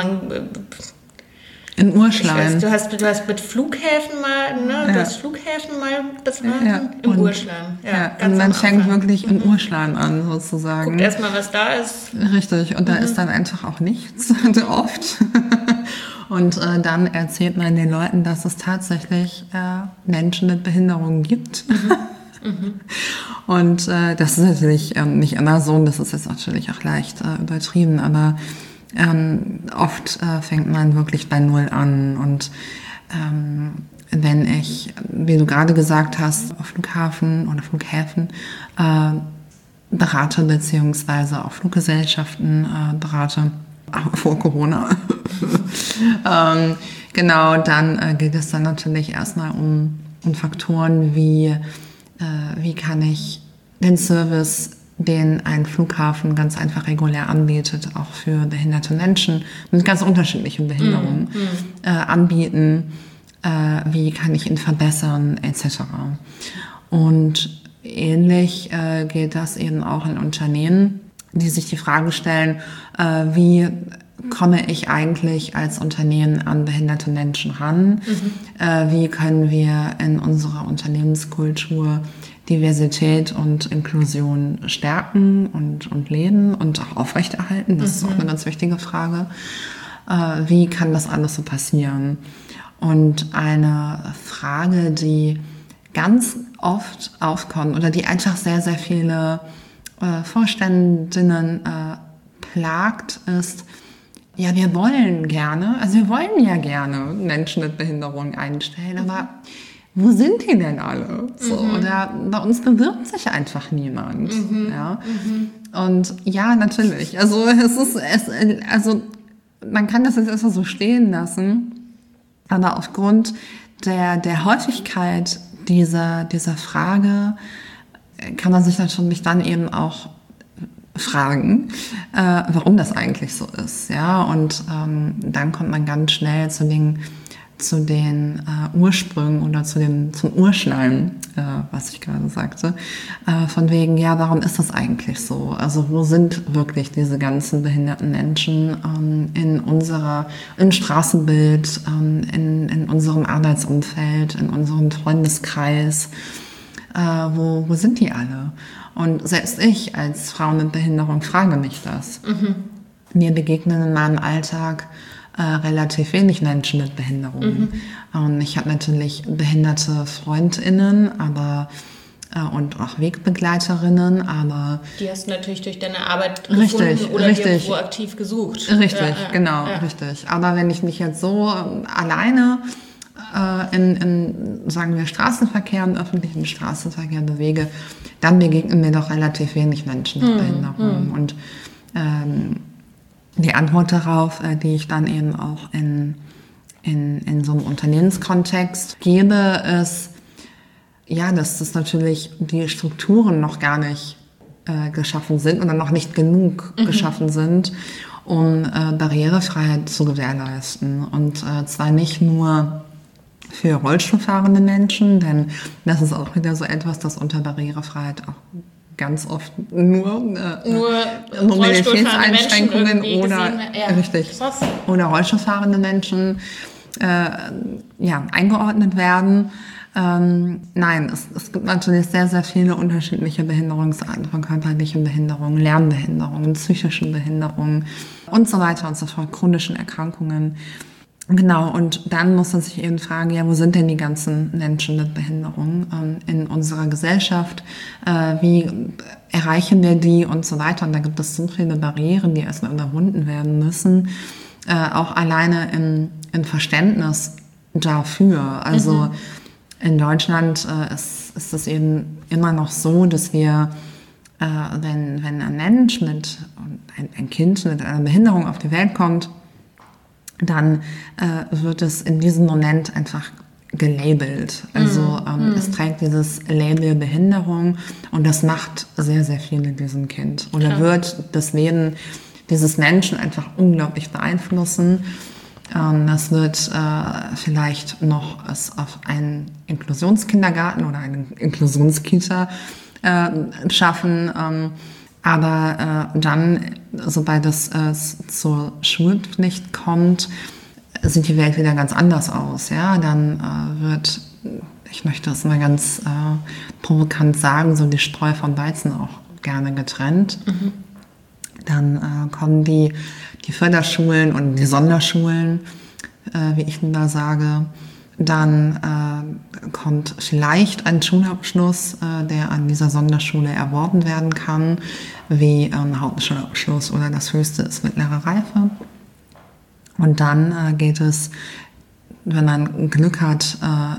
Speaker 4: in Urschleim.
Speaker 3: Du hast mit Flughäfen mal, ne? Du hast Flughäfen mal beraten? Im Urschleim. Ja,
Speaker 4: und man fängt wirklich im Urschleim an, sozusagen.
Speaker 3: Guckt erstmal, was da ist.
Speaker 4: Richtig, und da ist dann einfach auch nichts, oft. Und dann erzählt man den Leuten, dass es tatsächlich Menschen mit Behinderungen gibt. Und das ist natürlich nicht immer so, das ist jetzt natürlich auch leicht übertrieben, aber oft fängt man wirklich bei Null an. Und wenn ich, wie du gerade gesagt hast, auf Flughafen oder Flughäfen berate, beziehungsweise auch Fluggesellschaften berate, auch vor Corona, genau, dann geht es dann natürlich erstmal um Faktoren wie kann ich den Service, den ein Flughafen ganz einfach regulär anbietet, auch für behinderte Menschen mit ganz unterschiedlichen Behinderungen anbieten, wie kann ich ihn verbessern, etc. Und ähnlich geht das eben auch in Unternehmen, die sich die Frage stellen, wie komme ich eigentlich als Unternehmen an behinderte Menschen ran? Wie können wir in unserer Unternehmenskultur Diversität und Inklusion stärken und leben und auch aufrechterhalten? Das ist auch eine ganz wichtige Frage. Wie kann das alles so passieren? Und eine Frage, die ganz oft aufkommt oder die einfach sehr, sehr viele Vorständinnen plagt, ist, ja, wir wollen ja gerne Menschen mit Behinderung einstellen, aber wo sind die denn alle? So, oder bei uns bewirbt sich einfach niemand. Ja? Und ja, natürlich. Also also man kann das jetzt erstmal so stehen lassen. Aber aufgrund der Häufigkeit dieser Frage kann man sich natürlich dann eben auch fragen, warum das eigentlich so ist. Ja? Und dann kommt man ganz schnell zu den Ursprüngen oder zum Urschleim, was ich gerade sagte, von wegen, ja, warum ist das eigentlich so? Also wo sind wirklich diese ganzen behinderten Menschen im Straßenbild, in unserem Arbeitsumfeld, in unserem Freundeskreis? Wo sind die alle? Und selbst ich als Frau mit Behinderung frage mich das. Mir begegnen in meinem Alltag relativ wenig Menschen mit Behinderungen. Ich habe natürlich behinderte FreundInnen, und auch Wegbegleiterinnen, aber...
Speaker 3: Die hast du natürlich durch deine Arbeit gefunden oder dir proaktiv gesucht.
Speaker 4: Richtig, genau. Aber wenn ich mich jetzt so alleine in sagen wir, Straßenverkehr und öffentlichen Straßenverkehr bewege, dann begegnen mir doch relativ wenig Menschen mit Behinderungen. Und die Antwort darauf, die ich dann eben auch in so einem Unternehmenskontext gebe, ist, ja, dass das natürlich die Strukturen noch gar nicht geschaffen sind oder noch nicht genug geschaffen sind, um Barrierefreiheit zu gewährleisten. Und zwar nicht nur für Rollstuhlfahrende Menschen, denn das ist auch wieder so etwas, das unter Barrierefreiheit auch ganz oft nur Mobilitätseinschränkungen oder Rollstuhlfahrende Menschen eingeordnet werden. Nein, es gibt natürlich sehr, sehr viele unterschiedliche Behinderungsarten von körperlichen Behinderungen, Lernbehinderungen, psychischen Behinderungen und so weiter und so fort, chronischen Erkrankungen. Genau, und dann muss man sich eben fragen, ja, wo sind denn die ganzen Menschen mit Behinderung in unserer Gesellschaft? Wie erreichen wir die und so weiter? Und da gibt es so viele Barrieren, die erstmal überwunden werden müssen. Auch alleine im Verständnis dafür. Also in Deutschland ist es eben immer noch so, dass wir, wenn ein Mensch ein Kind mit einer Behinderung auf die Welt kommt, dann wird es in diesem Moment einfach gelabelt. Also es trägt dieses Label Behinderung und das macht sehr, sehr viel mit diesem Kind. Oder wird das Leben dieses Menschen einfach unglaublich beeinflussen. Das wird vielleicht noch es auf einen Inklusionskindergarten oder eine Inklusionskita schaffen. Aber dann, sobald es zur Schulpflicht kommt, sieht die Welt wieder ganz anders aus. Ja? Dann wird, ich möchte es mal ganz provokant sagen, so die Spreu vom Weizen auch gerne getrennt. Dann kommen die Förderschulen und die Sonderschulen, wie ich lieber sage. Dann kommt vielleicht ein Schulabschluss, der an dieser Sonderschule erworben werden kann, wie ein Hauptschulabschluss oder das höchste ist mittlere Reife. Und dann geht es, wenn man Glück hat,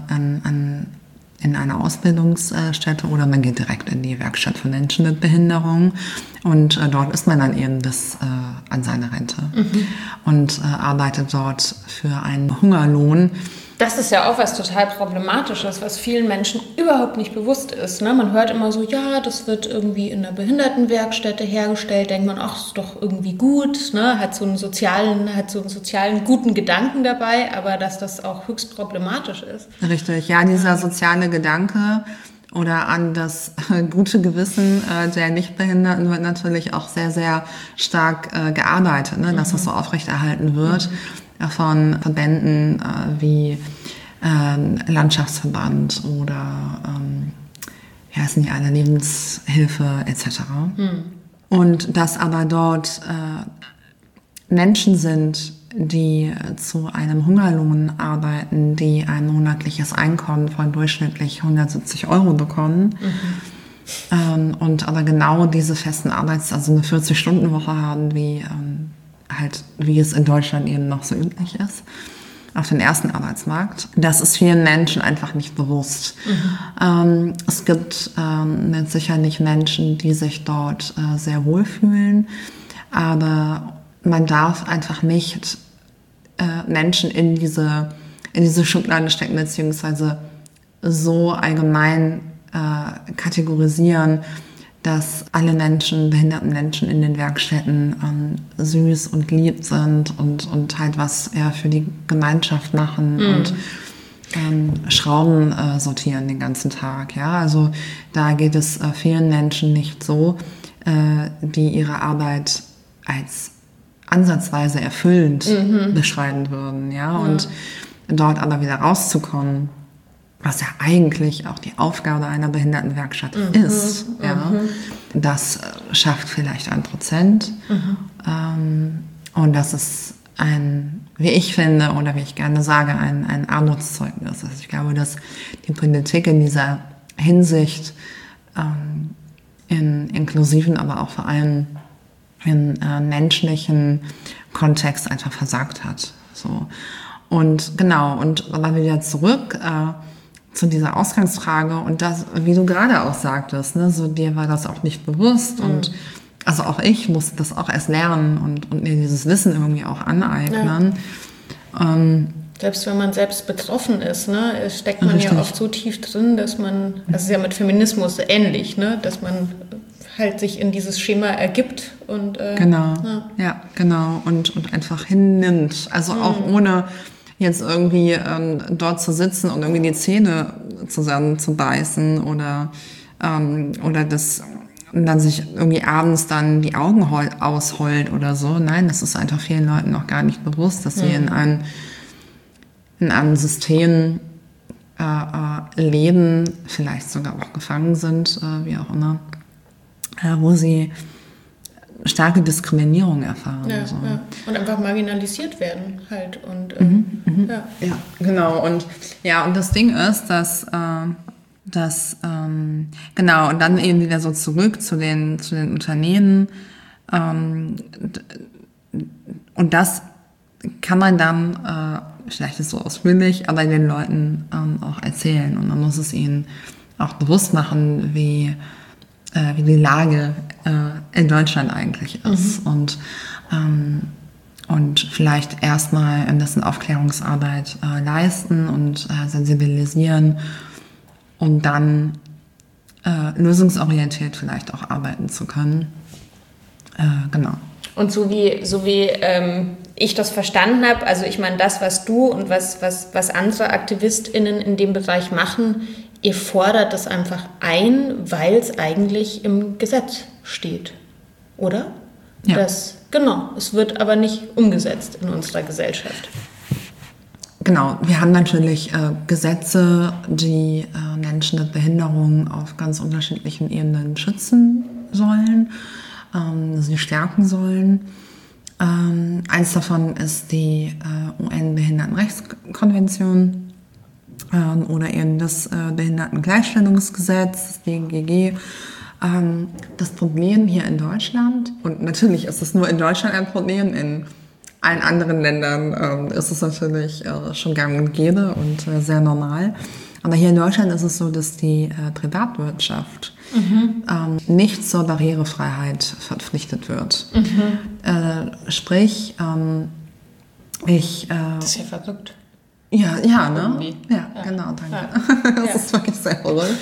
Speaker 4: in eine Ausbildungsstätte oder man geht direkt in die Werkstatt für Menschen mit Behinderung und dort ist man dann eben bis an seine Rente und arbeitet dort für einen Hungerlohn.
Speaker 3: Das ist ja auch was total Problematisches, was vielen Menschen überhaupt nicht bewusst ist. Ne? Man hört immer so, ja, das wird irgendwie in einer Behindertenwerkstätte hergestellt, denkt man, ach, ist doch irgendwie gut, ne? hat so einen sozialen guten Gedanken dabei, aber dass das auch höchst problematisch ist.
Speaker 4: Richtig, ja, dieser soziale Gedanke oder an das gute Gewissen der Nichtbehinderten wird natürlich auch sehr, sehr stark gearbeitet, ne? Dass das so aufrechterhalten wird. Von Verbänden wie Landschaftsverband oder wie heißen die alle, Lebenshilfe etc. Und dass aber dort Menschen sind, die zu einem Hungerlohn arbeiten, die ein monatliches Einkommen von durchschnittlich 170 € bekommen und aber genau diese festen also eine 40-Stunden-Woche haben, wie es in Deutschland eben noch so üblich ist, auf den ersten Arbeitsmarkt. Das ist vielen Menschen einfach nicht bewusst. Es gibt mit Sicherheit Menschen, die sich dort sehr wohlfühlen, aber man darf einfach nicht Menschen in diese in diese Schublade stecken, beziehungsweise so allgemein kategorisieren, dass alle Menschen, behinderten Menschen in den Werkstätten süß und lieb sind und halt was für die Gemeinschaft machen und Schrauben sortieren den ganzen Tag. Ja, also da geht es vielen Menschen nicht so, die ihre Arbeit als ansatzweise erfüllend beschreiben würden. Ja, und dort aber wieder rauszukommen, was ja eigentlich auch die Aufgabe einer Behindertenwerkstatt ist. Ja. Das schafft vielleicht 1%. Und das ist wie ich finde, oder wie ich gerne sage, ein Armutszeugnis. Also ich glaube, dass die Politik in dieser Hinsicht in inklusiven, aber auch vor allem in menschlichen Kontext einfach versagt hat. So. Und genau, und aber wieder zurück zu dieser Ausgangsfrage und das, wie du gerade auch sagtest, ne, so dir war das auch nicht bewusst und also auch ich musste das auch erst lernen und mir dieses Wissen irgendwie auch aneignen. Ja.
Speaker 3: Selbst wenn man selbst betroffen ist, ne, steckt man ja oft so tief drin, dass man, das ist ja mit Feminismus ähnlich, ne, dass man halt sich in dieses Schema ergibt und
Speaker 4: genau, ja genau und einfach hinnimmt, also auch ohne jetzt irgendwie dort zu sitzen und irgendwie die Zähne zusammenzubeißen oder das und dann sich irgendwie abends dann die Augen ausheult oder so. Nein, das ist einfach vielen Leuten noch gar nicht bewusst, dass sie in einem System leben, vielleicht sogar auch gefangen sind, wie auch immer, wo sie starke Diskriminierung erfahren.
Speaker 3: Ja, so. Ja. Und einfach marginalisiert werden halt. Und,
Speaker 4: ja, genau. Und das Ding ist, dass genau, und dann eben wieder so zurück zu den Unternehmen. Und das kann man dann, vielleicht ist es so ausführlich, aber den Leuten auch erzählen. Und man muss es ihnen auch bewusst machen, wie die Lage in Deutschland eigentlich ist. Und vielleicht erstmal ein bisschen Aufklärungsarbeit leisten und sensibilisieren, um dann lösungsorientiert vielleicht auch arbeiten zu können. Genau.
Speaker 3: Und so wie ich das verstanden habe, also ich meine, das, was du und was andere AktivistInnen in dem Bereich machen, ihr fordert das einfach ein, weil es eigentlich im Gesetz steht, oder?
Speaker 4: Ja.
Speaker 3: Genau, es wird aber nicht umgesetzt in unserer Gesellschaft.
Speaker 4: Genau, wir haben natürlich Gesetze, die Menschen mit Behinderung auf ganz unterschiedlichen Ebenen schützen sollen, sie stärken sollen. Eins davon ist die UN-Behindertenrechtskonvention oder eben das Behindertengleichstellungsgesetz, das BGG. Das Problem hier in Deutschland, und natürlich ist es nur in Deutschland ein Problem, in allen anderen Ländern ist es natürlich schon gang und gäbe und sehr normal. Aber hier in Deutschland ist es so, dass die Privatwirtschaft nicht zur Barrierefreiheit verpflichtet wird. Sprich,
Speaker 3: das ist ja verrückt.
Speaker 4: Ja, ne? Ja, genau, danke.
Speaker 3: Ja.
Speaker 4: Das ist wirklich sehr verrückt.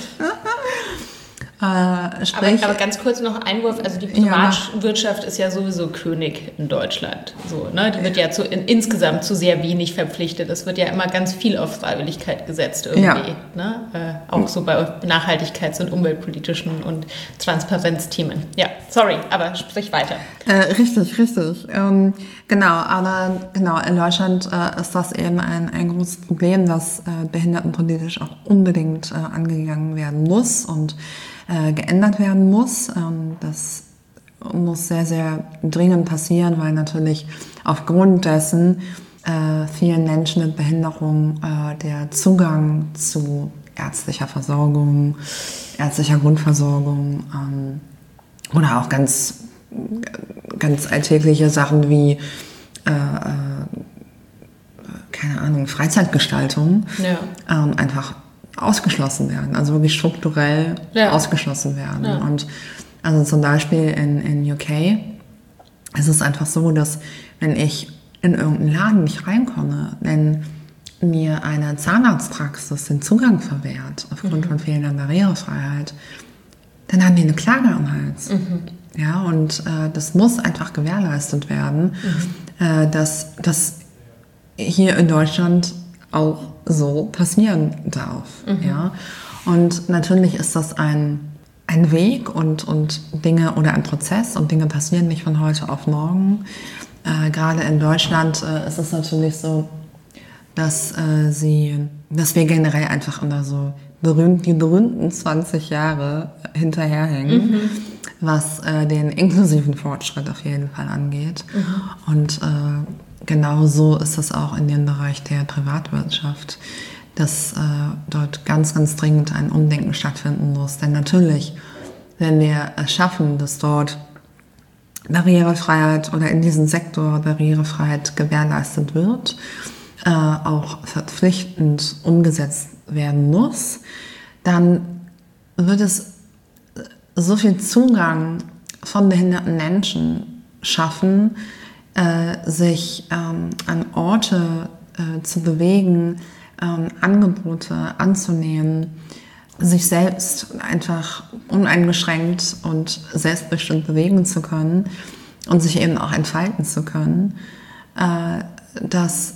Speaker 3: Aber ganz kurz noch Einwurf, also die Privatwirtschaft ist ja sowieso König in Deutschland. So, ne? Die wird ja insgesamt zu sehr wenig verpflichtet. Es wird ja immer ganz viel auf Freiwilligkeit gesetzt irgendwie. Ne? Auch so bei Nachhaltigkeits- und umweltpolitischen und Transparenzthemen. Ja, sorry, aber sprich weiter.
Speaker 4: Richtig. Genau, in Deutschland ist das eben ein großes Problem, das behindertenpolitisch auch unbedingt angegangen werden muss und geändert werden muss. Das muss sehr, sehr dringend passieren, weil natürlich aufgrund dessen vielen Menschen mit Behinderung der Zugang zu ärztlicher Versorgung, ärztlicher Grundversorgung oder auch ganz alltägliche Sachen wie keine Ahnung, Freizeitgestaltung einfach ausgeschlossen werden, also wirklich strukturell ausgeschlossen werden. Ja. Und also zum Beispiel in UK ist es einfach so, dass wenn ich in irgendeinen Laden nicht reinkomme, wenn mir eine Zahnarztpraxis den Zugang verwehrt aufgrund von fehlender Barrierefreiheit, dann haben die eine Klage am Hals. Ja, und das muss einfach gewährleistet werden, dass das hier in Deutschland auch so passieren darf. Ja? Und natürlich ist das ein Weg und Dinge oder ein Prozess und Dinge passieren nicht von heute auf morgen. Gerade in Deutschland ist es natürlich so, dass wir generell einfach immer so die berühmten 20 Jahre hinterherhängen, was den inklusiven Fortschritt auf jeden Fall angeht. Und genauso ist das auch in dem Bereich der Privatwirtschaft, dass dort ganz, ganz dringend ein Umdenken stattfinden muss. Denn natürlich, wenn wir es schaffen, dass dort Barrierefreiheit oder in diesem Sektor Barrierefreiheit gewährleistet wird, auch verpflichtend umgesetzt werden muss, dann wird es so viel Zugang von behinderten Menschen schaffen, sich an Orte zu bewegen, Angebote anzunehmen, sich selbst einfach uneingeschränkt und selbstbestimmt bewegen zu können und sich eben auch entfalten zu können, dass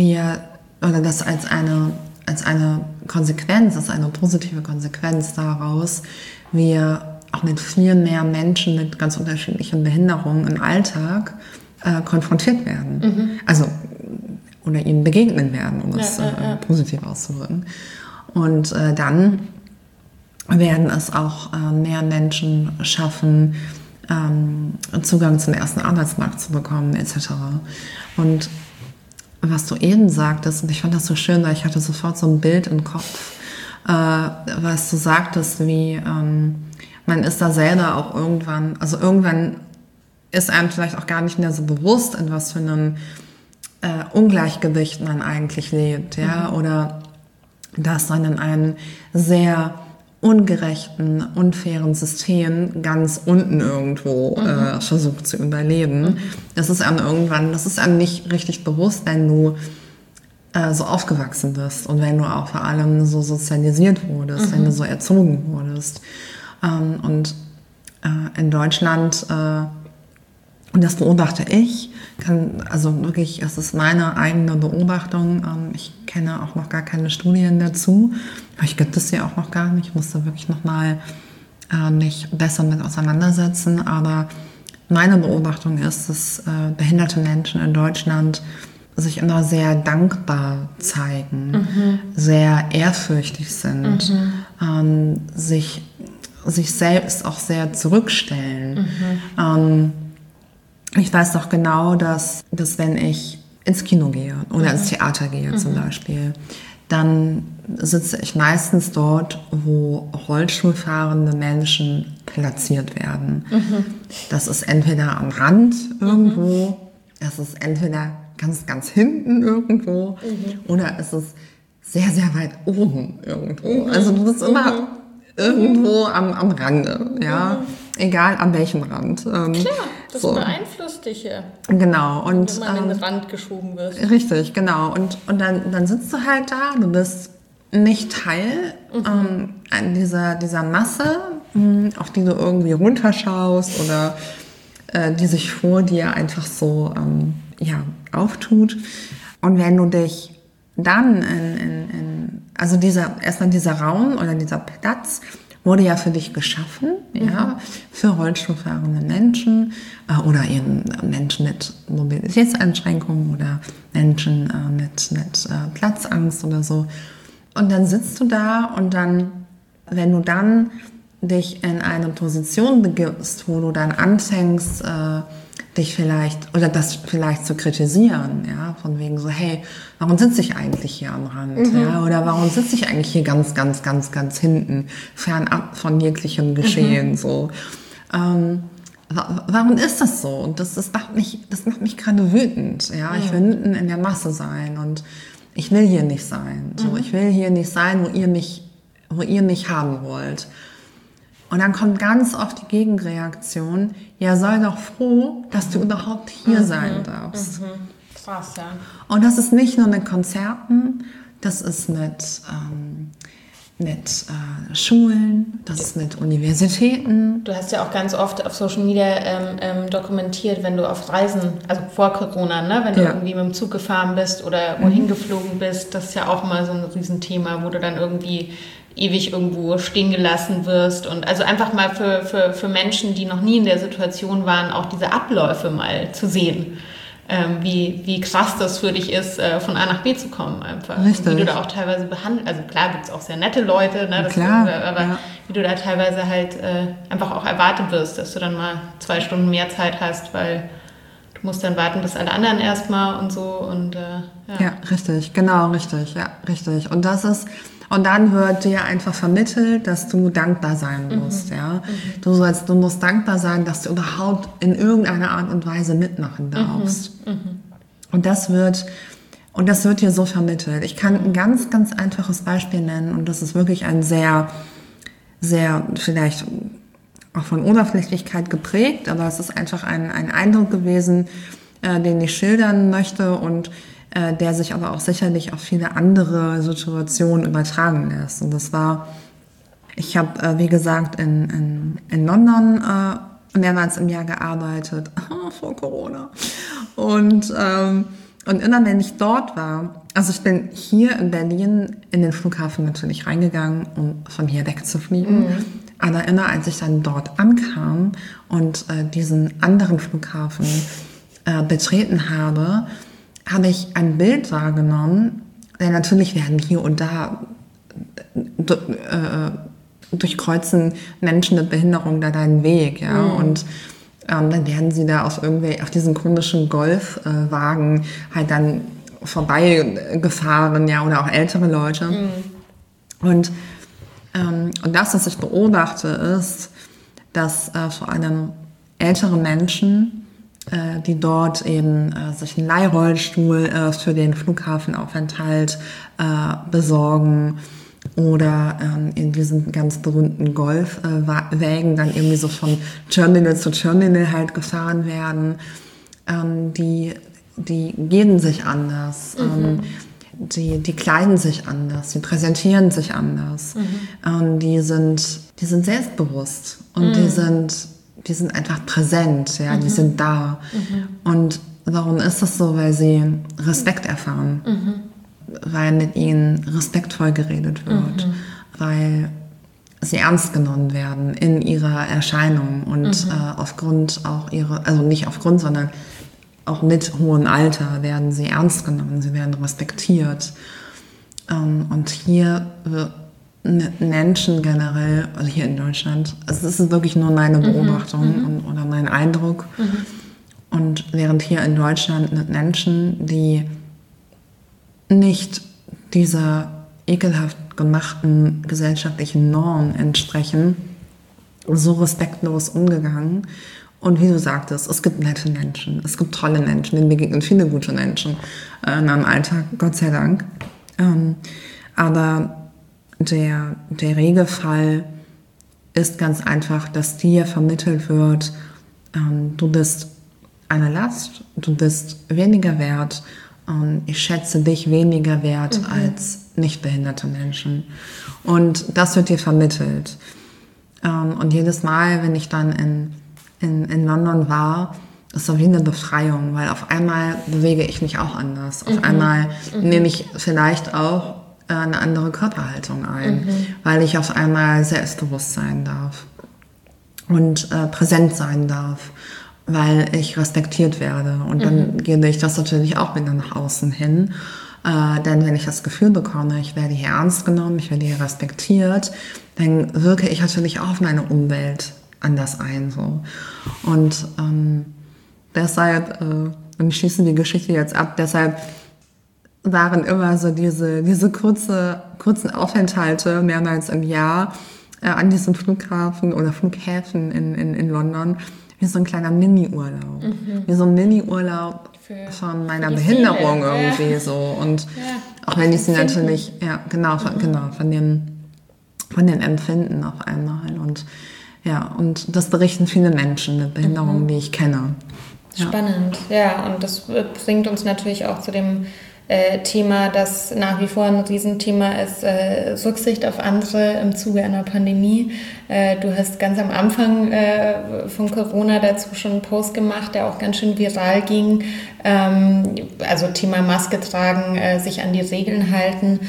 Speaker 4: als eine Konsequenz, als eine positive Konsequenz daraus, wir auch mit viel mehr Menschen mit ganz unterschiedlichen Behinderungen im Alltag konfrontiert werden. Also, oder ihnen begegnen werden, um es positiv auszudrücken. Und dann werden es auch mehr Menschen schaffen, Zugang zum ersten Arbeitsmarkt zu bekommen, etc. Und was du eben sagtest, und ich fand das so schön, weil ich hatte sofort so ein Bild im Kopf, was du sagtest, wie man ist da selber auch irgendwann ist einem vielleicht auch gar nicht mehr so bewusst, in was für einem Ungleichgewicht man eigentlich lebt, ja, oder dass man in einem sehr ungerechten, unfairen System ganz unten irgendwo versucht zu überleben. Das ist einem nicht richtig bewusst, wenn du so aufgewachsen bist und wenn du auch vor allem so sozialisiert wurdest, wenn du so erzogen wurdest. Und in Deutschland, und das beobachte ich, es ist meine eigene Beobachtung. Ich kenne auch noch gar keine Studien dazu. Vielleicht gibt es sie auch noch gar nicht. Ich musste wirklich nochmal mich besser mit auseinandersetzen. Aber meine Beobachtung ist, dass behinderte Menschen in Deutschland sich immer sehr dankbar zeigen, sehr ehrfürchtig sind, sich selbst auch sehr zurückstellen. Ich weiß doch genau, dass wenn ich ins Kino gehe oder ins Theater gehe zum Beispiel, dann sitze ich meistens dort, wo rollstuhlfahrende Menschen platziert werden. Das ist entweder am Rand irgendwo, das ist entweder ganz, ganz hinten irgendwo oder es ist sehr, sehr weit oben irgendwo. Also du bist immer irgendwo am Rande, ja. Egal an welchem Rand.
Speaker 3: Klar, das beeinflusst dich ja.
Speaker 4: Genau. Und,
Speaker 3: wenn man an den Rand geschoben wird.
Speaker 4: Richtig, genau. Und dann sitzt du halt da, du bist nicht Teil an dieser Masse, auf die du irgendwie runterschaust oder die sich vor dir einfach so auftut. Und wenn du dich dann erstmal dieser Raum oder dieser Platz wurde ja für dich geschaffen, ja, für rollstuhlfahrende Menschen oder eben Menschen mit Mobilitätseinschränkungen oder Menschen mit Platzangst oder so. Und dann sitzt du da und dann, wenn du dann dich in eine Position begibst, wo du dann anfängst, dich das vielleicht zu kritisieren, ja, von wegen so, hey, warum sitze ich eigentlich hier am Rand, ja, oder warum sitze ich eigentlich hier ganz, ganz, ganz, ganz hinten, fernab von jeglichem Geschehen, so. Warum ist das so? Und das macht mich gerade wütend, ja, ich will mitten in der Masse sein und ich will hier nicht sein, so, ich will hier nicht sein, wo ihr mich haben wollt. Und dann kommt ganz oft die Gegenreaktion, ja, sei doch froh, dass du überhaupt hier sein darfst.
Speaker 3: Krass, ja.
Speaker 4: Und das ist nicht nur mit Konzerten, das ist mit Schulen, das ist mit Universitäten.
Speaker 3: Du hast ja auch ganz oft auf Social Media dokumentiert, wenn du auf Reisen, also vor Corona, ne, wenn du irgendwie mit dem Zug gefahren bist oder wohin geflogen bist, das ist ja auch mal so ein Riesenthema, wo du dann irgendwie ewig irgendwo stehen gelassen wirst. Und also einfach mal für Menschen, die noch nie in der Situation waren, auch diese Abläufe mal zu sehen. Wie krass das für dich ist, von A nach B zu kommen einfach.
Speaker 4: Richtig.
Speaker 3: Und wie du da auch teilweise behandelt, also klar gibt es auch sehr nette Leute, ne, wie du da teilweise halt einfach auch erwartet wirst, dass du dann mal 2 Stunden mehr Zeit hast, weil du musst dann warten, bis alle anderen erstmal und so und
Speaker 4: Ja, richtig, genau, richtig, ja, richtig. Und dann wird dir einfach vermittelt, dass du dankbar sein musst, ja. Du musst dankbar sein, dass du überhaupt in irgendeiner Art und Weise mitmachen darfst. Und das wird dir so vermittelt. Ich kann ein ganz, ganz einfaches Beispiel nennen und das ist wirklich ein sehr, sehr vielleicht auch von Oberflächlichkeit geprägt, aber es ist einfach ein Eindruck gewesen, den ich schildern möchte und der sich aber auch sicherlich auf viele andere Situationen übertragen lässt. Und das war, ich habe, wie gesagt, in London mehrmals im Jahr gearbeitet, vor Corona. Und immer wenn ich dort war, also ich bin hier in Berlin in den Flughafen natürlich reingegangen, um von hier wegzufliegen. Aber immer als ich dann dort ankam und diesen anderen Flughafen betreten habe ich ein Bild wahrgenommen, denn natürlich werden hier und da durchkreuzen Menschen mit Behinderung da deinen Weg, ja, und dann werden sie da auf diesen komischen Golfwagen halt dann vorbeigefahren, ja, oder auch ältere Leute. Und das, was ich beobachte, ist, dass vor allem ältere Menschen, die dort eben sich einen Leihrollstuhl für den Flughafenaufenthalt besorgen oder in diesen ganz berühmten Golfwägen dann irgendwie so von Terminal zu Terminal halt gefahren werden, die gehen sich anders, die kleiden sich anders, die präsentieren sich anders, die sind selbstbewusst und die sind einfach präsent, ja, die sind da. Und warum ist das so? Weil sie Respekt erfahren, weil mit ihnen respektvoll geredet wird, weil sie ernst genommen werden in ihrer Erscheinung und aufgrund auch also nicht aufgrund, sondern auch mit hohem Alter werden sie ernst genommen, sie werden respektiert. Und hier Menschen generell, also hier in Deutschland, also das ist wirklich nur meine Beobachtung oder mein Eindruck. Und während hier in Deutschland mit Menschen, die nicht dieser ekelhaft gemachten gesellschaftlichen Norm entsprechen, so respektlos umgegangen. Und wie du sagtest, es gibt nette Menschen, es gibt tolle Menschen, denen begegnen viele gute Menschen in einem Alltag, Gott sei Dank. Aber der Regelfall ist ganz einfach, dass dir vermittelt wird, du bist eine Last, du bist weniger wert und ich schätze dich weniger wert als nicht behinderte Menschen. Und das wird dir vermittelt. Und jedes Mal, wenn ich dann in London war, ist so wie eine Befreiung, weil auf einmal bewege ich mich auch anders. Auf einmal nehme ich vielleicht auch eine andere Körperhaltung ein, weil ich auf einmal selbstbewusst sein darf und präsent sein darf, weil ich respektiert werde. Und dann gebe ich das natürlich auch wieder nach außen hin. Denn wenn ich das Gefühl bekomme, ich werde hier ernst genommen, ich werde hier respektiert, dann wirke ich natürlich auch auf meine Umwelt anders ein. So. Und deshalb, und ich schließe die Geschichte jetzt ab, deshalb waren immer so diese kurzen Aufenthalte mehrmals im Jahr an diesem Flughafen oder Flughäfen in London wie so ein kleiner Mini-Urlaub. Wie so ein Mini-Urlaub von meiner Behinderung irgendwie so. Und auch wenn ich sie natürlich, von den Empfinden auf einmal. Und ja, und das berichten viele Menschen mit Behinderungen, die ich kenne.
Speaker 3: Spannend, ja. Und das bringt uns natürlich auch zu dem Thema, das nach wie vor ein Riesenthema ist, Rücksicht auf andere im Zuge einer Pandemie. Du hast ganz am Anfang von Corona dazu schon einen Post gemacht, der auch ganz schön viral ging. Also Thema Maske tragen, sich an die Regeln halten.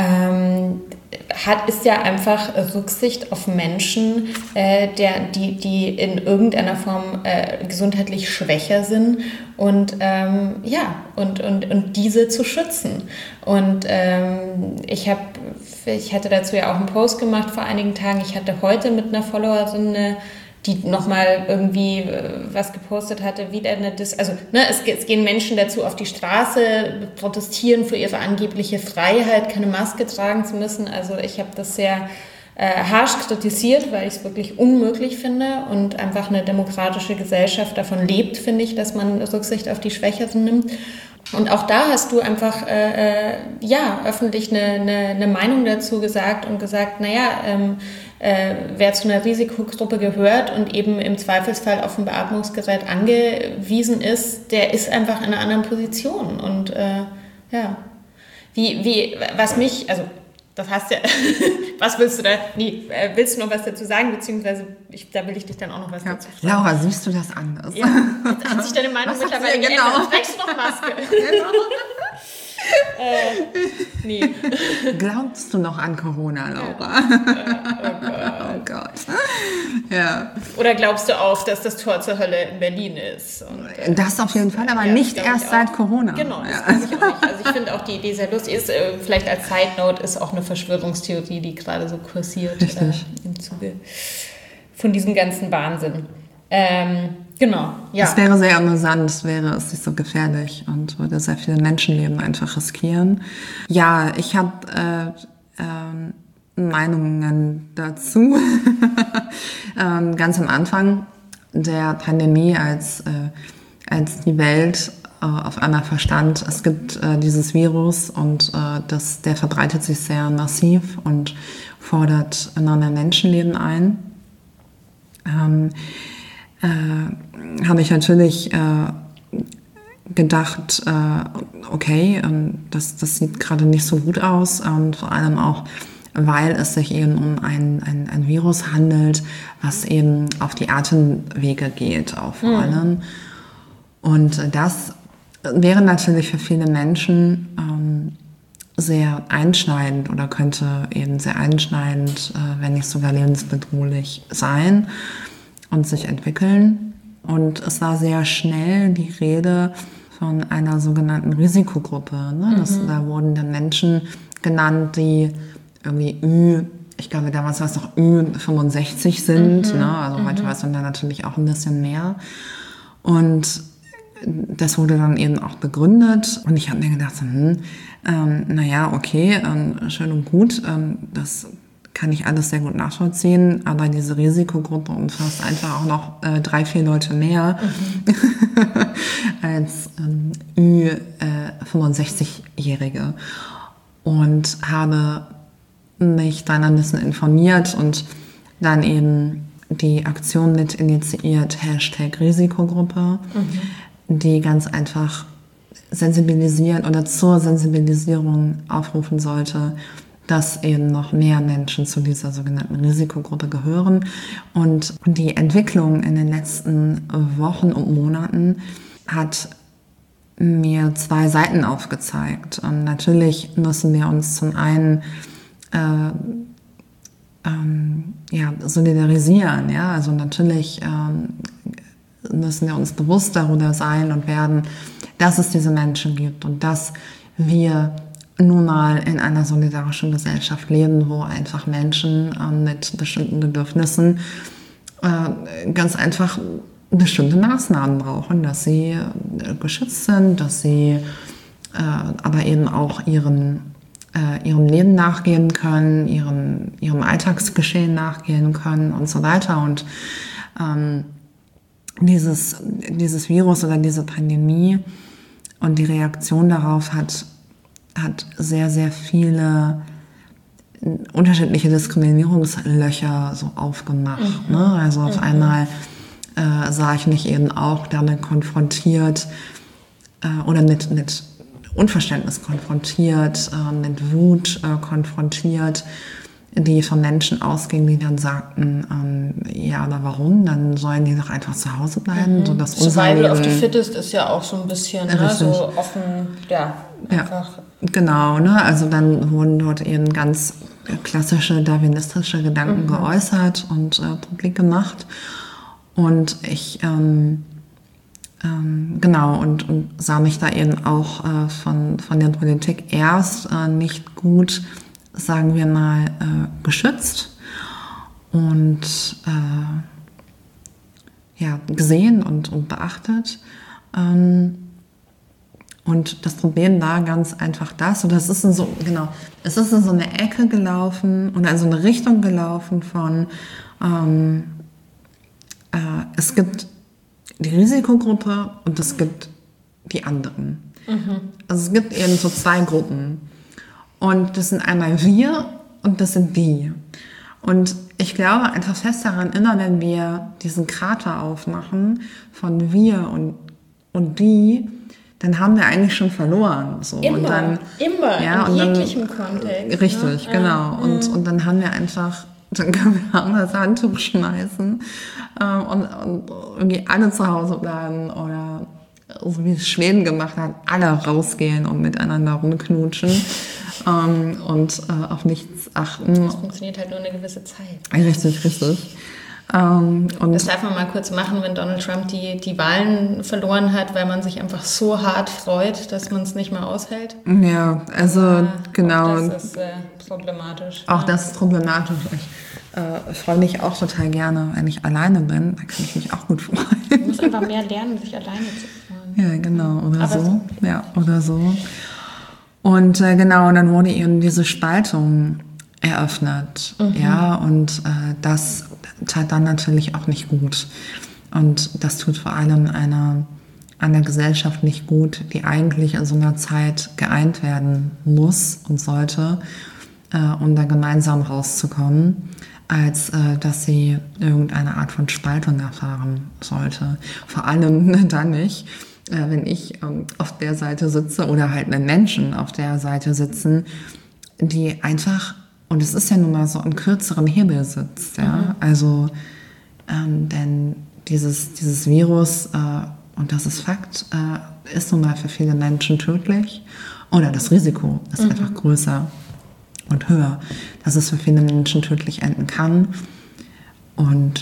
Speaker 3: Ist ja einfach Rücksicht auf Menschen, die in irgendeiner Form gesundheitlich schwächer sind und und diese zu schützen. Und ich hatte dazu ja auch einen Post gemacht vor einigen Tagen. Ich hatte heute mit einer Followerin die nochmal irgendwie was gepostet hatte, es gehen Menschen dazu auf die Straße, protestieren für ihre angebliche Freiheit, keine Maske tragen zu müssen. Also ich habe das sehr harsch kritisiert, weil ich es wirklich unmöglich finde und einfach eine demokratische Gesellschaft davon lebt, finde ich, dass man Rücksicht auf die Schwächeren nimmt. Und auch da hast du einfach öffentlich eine Meinung dazu gesagt und gesagt, wer zu einer Risikogruppe gehört und eben im Zweifelsfall auf ein Beatmungsgerät angewiesen ist, der ist einfach in einer anderen Position. Und das heißt ja, was willst du da? Nee, willst du noch was dazu sagen? Beziehungsweise, da will ich dich dann auch noch was dazu fragen.
Speaker 4: Laura, siehst du das anders?
Speaker 3: Ja, jetzt hat sich deine Meinung mittlerweile geändert. Trägst du noch Maske? Genau. Nee.
Speaker 4: Glaubst du noch an Corona, Laura? Oh Gott. Ja.
Speaker 3: Oder glaubst du auch, dass das Tor zur Hölle in Berlin ist? Und,
Speaker 4: das auf jeden Fall, aber nicht erst seit Corona.
Speaker 3: Genau, das weiß ich auch nicht. Also ich finde auch die Idee sehr lustig. Ist, vielleicht als Side Note ist auch eine Verschwörungstheorie, die gerade so kursiert im Zuge von diesem ganzen Wahnsinn. Genau, ja.
Speaker 4: Es wäre sehr amüsant, es ist nicht so gefährlich und würde sehr viele Menschenleben einfach riskieren. Ja, ich habe Meinungen dazu. Ganz am Anfang der Pandemie, als die Welt auf einmal verstand, es gibt dieses Virus und der verbreitet sich sehr massiv und fordert enorme Menschenleben ein. Habe ich natürlich gedacht, okay, das sieht gerade nicht so gut aus und vor allem auch, weil es sich eben um ein Virus handelt, was eben auf die Atemwege geht, auch vor allem. Und das wäre natürlich für viele Menschen sehr einschneidend oder könnte eben sehr einschneidend, wenn nicht sogar lebensbedrohlich sein und sich entwickeln. Und es war sehr schnell die Rede von einer sogenannten Risikogruppe. Ne? Da wurden dann Menschen genannt, die irgendwie ich glaube damals war es noch Ü65 sind. Ne? Also heute weiß man da natürlich auch ein bisschen mehr. Und das wurde dann eben auch begründet. Und ich habe mir gedacht, okay, schön und gut, das kann ich alles sehr gut nachvollziehen, aber diese Risikogruppe umfasst einfach auch noch 3-4 Leute mehr als Ü65-Jährige. Und habe mich dann ein bisschen informiert und dann eben die Aktion mit initiiert, #Risikogruppe, die ganz einfach sensibilisieren oder zur Sensibilisierung aufrufen sollte, dass eben noch mehr Menschen zu dieser sogenannten Risikogruppe gehören. Und die Entwicklung in den letzten Wochen und Monaten hat mir 2 Seiten aufgezeigt. Und natürlich müssen wir uns zum einen solidarisieren. Ja? Also natürlich müssen wir uns bewusst darüber sein und werden, dass es diese Menschen gibt und dass wir nun mal in einer solidarischen Gesellschaft leben, wo einfach Menschen mit bestimmten Bedürfnissen ganz einfach bestimmte Maßnahmen brauchen, dass sie geschützt sind, dass sie aber eben auch ihrem Leben nachgehen können, ihrem Alltagsgeschehen nachgehen können und so weiter. Und dieses Virus oder diese Pandemie und die Reaktion darauf hat sehr, sehr viele unterschiedliche Diskriminierungslöcher so aufgemacht. Ne? Also auf einmal sah ich mich eben auch damit konfrontiert oder mit Unverständnis konfrontiert, mit Wut konfrontiert, die von Menschen ausgingen, die dann sagten, ja, aber warum? Dann sollen die doch einfach zu Hause bleiben. So dass
Speaker 3: Survival of the Fittest ist ja auch so ein bisschen so offen, einfach.
Speaker 4: Genau, ne? Also dann wurden dort eben ganz klassische darwinistische Gedanken geäußert und publik gemacht. Und ich genau, und sah mich da eben auch von der Politik erst nicht gut, sagen wir mal, geschützt und gesehen und beachtet. Und das Problem war ganz einfach das, und es ist in so eine Ecke gelaufen oder in so eine Richtung gelaufen von es gibt die Risikogruppe und es gibt die anderen. Also es gibt eben so zwei Gruppen. Und das sind einmal wir und das sind die. Und ich glaube einfach fest daran, immer wenn wir diesen Krater aufmachen von wir und die, dann haben wir eigentlich schon verloren. So.
Speaker 3: Immer,
Speaker 4: und dann,
Speaker 3: in jeglichem Kontext.
Speaker 4: Richtig, ne? Genau. Und dann haben wir einfach, dann können wir auch das Handtuch schmeißen und irgendwie alle zu Hause bleiben oder so wie es Schweden gemacht hat, alle rausgehen und miteinander rumknutschen und auf nichts achten.
Speaker 3: Das funktioniert halt nur eine gewisse Zeit.
Speaker 4: Richtig.
Speaker 3: Das darf man mal kurz machen, wenn Donald Trump die Wahlen verloren hat, weil man sich einfach so hart freut, dass man es nicht mehr aushält.
Speaker 4: Ja, also genau.
Speaker 3: Auch das ist problematisch.
Speaker 4: Auch das ist problematisch. Ich freue mich auch total gerne, wenn ich alleine bin. Da kann ich mich auch gut freuen.
Speaker 3: Man muss einfach mehr lernen, sich alleine zu freuen.
Speaker 4: Ja, genau. Oder so. Und genau, und dann wurde eben diese Spaltung eröffnet. Ja, und das tat dann natürlich auch nicht gut. Und das tut vor allem einer Gesellschaft nicht gut, die eigentlich in so einer Zeit geeint werden muss und sollte, um da gemeinsam rauszukommen, als dass sie irgendeine Art von Spaltung erfahren sollte. Vor allem dann nicht, wenn ich auf der Seite sitze oder halt wenn Menschen auf der Seite sitzen, die einfach, und es ist ja nun mal so, am kürzeren Hebel sitzt. Ja? Also, denn dieses Virus, und das ist Fakt, ist nun mal für viele Menschen tödlich. Oder das Risiko ist einfach größer und höher, dass es für viele Menschen tödlich enden kann. Und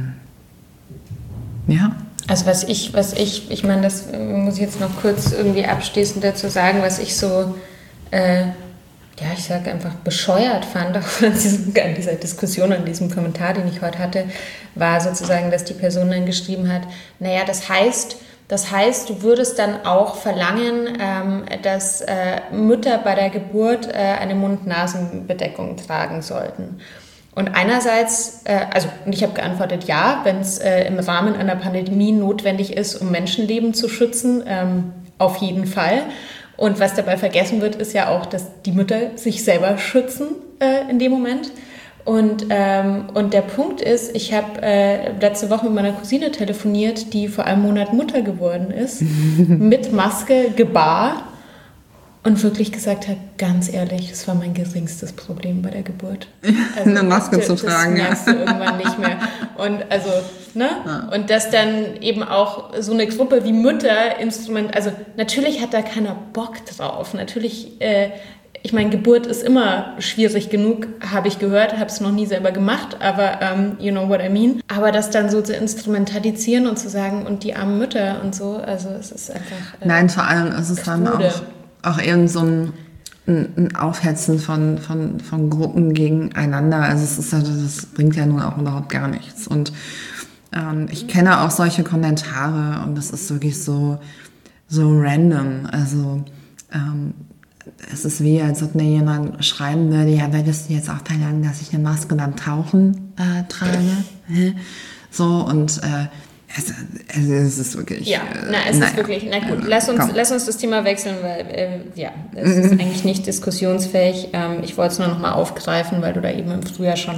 Speaker 3: Also ich meine, das muss ich jetzt noch kurz irgendwie abschließend dazu sagen, was ich so, ich sage einfach bescheuert fand, auch an dieser Diskussion, an diesem Kommentar, den ich heute hatte, war sozusagen, dass die Person dann geschrieben hat, naja, das heißt, du würdest dann auch verlangen, dass Mütter bei der Geburt eine Mund-Nasen-Bedeckung tragen sollten. Und einerseits, und ich habe geantwortet, ja, wenn es im Rahmen einer Pandemie notwendig ist, um Menschenleben zu schützen, auf jeden Fall. Und was dabei vergessen wird, ist ja auch, dass die Mütter sich selber schützen in dem Moment. Und der Punkt ist, ich habe letzte Woche mit meiner Cousine telefoniert, die vor einem Monat Mutter geworden ist, mit Maske, gebar und wirklich gesagt hat, ganz ehrlich, das war mein geringstes Problem bei der Geburt. Also,
Speaker 4: eine Maske zu tragen.
Speaker 3: Das merkst du irgendwann nicht mehr. Und also, ne? Ja. Und dass dann eben auch so eine Gruppe wie Mütter also natürlich hat da keiner Bock drauf. Natürlich, ich meine, Geburt ist immer schwierig genug, habe ich gehört, habe es noch nie selber gemacht, aber you know what I mean. Aber das dann so zu instrumentalisieren und zu sagen, und die armen Mütter und so, also es ist einfach...
Speaker 4: Nein, vor allem ist es dann auch eben so ein Aufhetzen von Gruppen gegeneinander. Also es ist das bringt ja nun auch überhaupt gar nichts. Und ich kenne auch solche Kommentare und das ist wirklich so random. Also es ist wie, als ob mir jemand schreiben würde, ja, würdest du jetzt auch verlangen, dass ich eine Maske beim Tauchen trage? So, und es ist wirklich...
Speaker 3: Ja, es ist wirklich... Na gut, lass uns das Thema wechseln, weil, es ist eigentlich nicht diskussionsfähig. Ich wollte es nur noch mal aufgreifen, weil du da eben im Frühjahr schon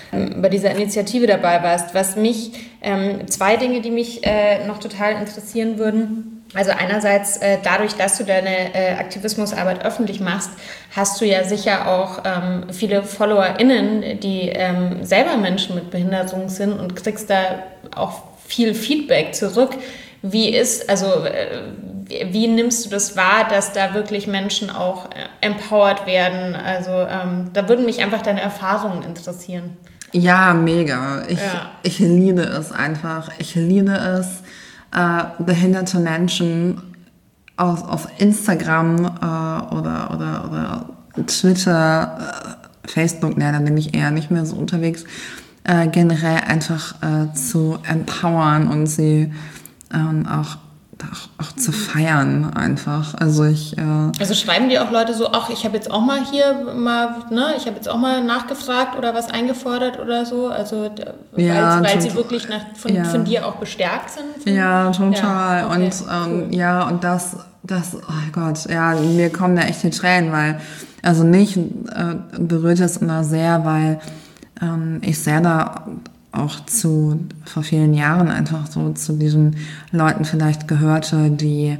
Speaker 3: bei dieser Initiative dabei warst. Was mich, 2 Dinge, die mich noch total interessieren würden. Also einerseits dadurch, dass du deine Aktivismusarbeit öffentlich machst, hast du ja sicher auch viele FollowerInnen, die selber Menschen mit Behinderung sind und kriegst da auch viel Feedback zurück. Wie nimmst du das wahr, dass da wirklich Menschen auch empowered werden? Also da würden mich einfach deine Erfahrungen interessieren.
Speaker 4: Ja, mega. Ich liebe es einfach. Ich liebe es, behinderte Menschen auf Instagram oder Twitter, Facebook, da bin ich eher nicht mehr so unterwegs, generell einfach zu empowern und sie auch zu feiern einfach. Also
Speaker 3: schreiben die auch Leute so, ach, ich habe jetzt auch mal ich habe jetzt auch mal nachgefragt oder was eingefordert oder so, also weil sie wirklich von dir auch bestärkt sind?
Speaker 4: Ja, total. Ja, okay, cool. Und das, oh Gott, mir kommen da echt die Tränen, weil, also mich berührt es immer sehr, weil ich selber auch vor vielen Jahren einfach so zu diesen Leuten vielleicht gehörte, die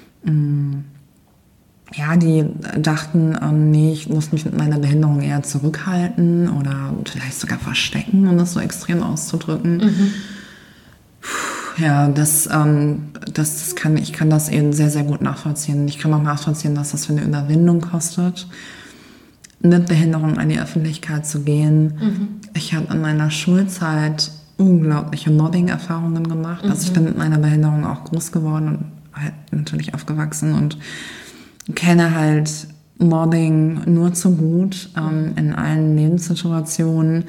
Speaker 4: dachten, nee, ich muss mich mit meiner Behinderung eher zurückhalten oder vielleicht sogar verstecken, um das so extrem auszudrücken. Mhm. Ja, ich kann das eben sehr, sehr gut nachvollziehen. Ich kann auch nachvollziehen, was das für eine Überwindung kostet, mit Behinderung an die Öffentlichkeit zu gehen. Mhm. Ich habe in meiner Schulzeit unglaubliche Mobbing-Erfahrungen gemacht. Also ich bin mit meiner Behinderung auch groß geworden und halt natürlich aufgewachsen und kenne halt Mobbing nur zu gut in allen Lebenssituationen.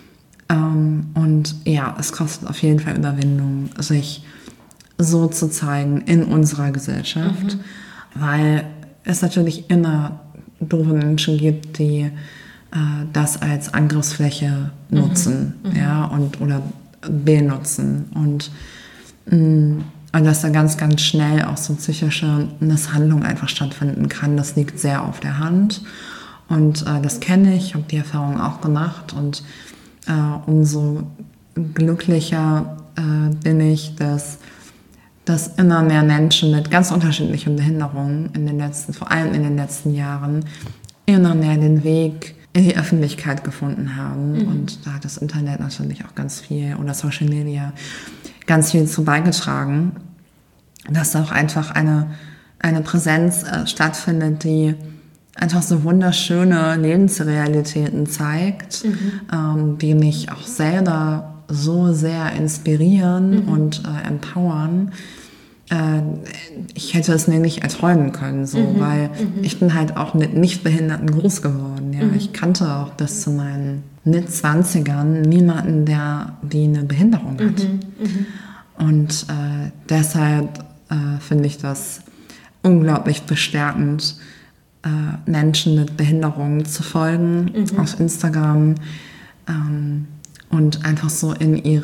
Speaker 4: Und ja, es kostet auf jeden Fall Überwindung, sich so zu zeigen in unserer Gesellschaft, weil es natürlich immer doofe Menschen gibt, die das als Angriffsfläche nutzen, oder benutzen und dass da ganz, ganz schnell auch so psychische Misshandlung einfach stattfinden kann. Das liegt sehr auf der Hand und das kenne ich, habe die Erfahrung auch gemacht und umso glücklicher bin ich, dass immer mehr Menschen mit ganz unterschiedlichen Behinderungen vor allem in den letzten Jahren, immer mehr den Weg in die Öffentlichkeit gefunden haben. Mhm. Und da hat das Internet natürlich auch ganz viel oder Social Media ganz viel zu beigetragen, dass auch einfach eine Präsenz stattfindet, die einfach so wunderschöne Lebensrealitäten zeigt, die mich auch selber so sehr inspirieren und empowern. Ich hätte es mir nicht erträumen können, weil ich bin halt auch mit Nichtbehinderten groß geworden. Ja. Ich kannte auch bis zu meinen Mit-20ern niemanden, die eine Behinderung hat. Und deshalb finde ich das unglaublich bestärkend, Menschen mit Behinderungen zu folgen auf Instagram und einfach so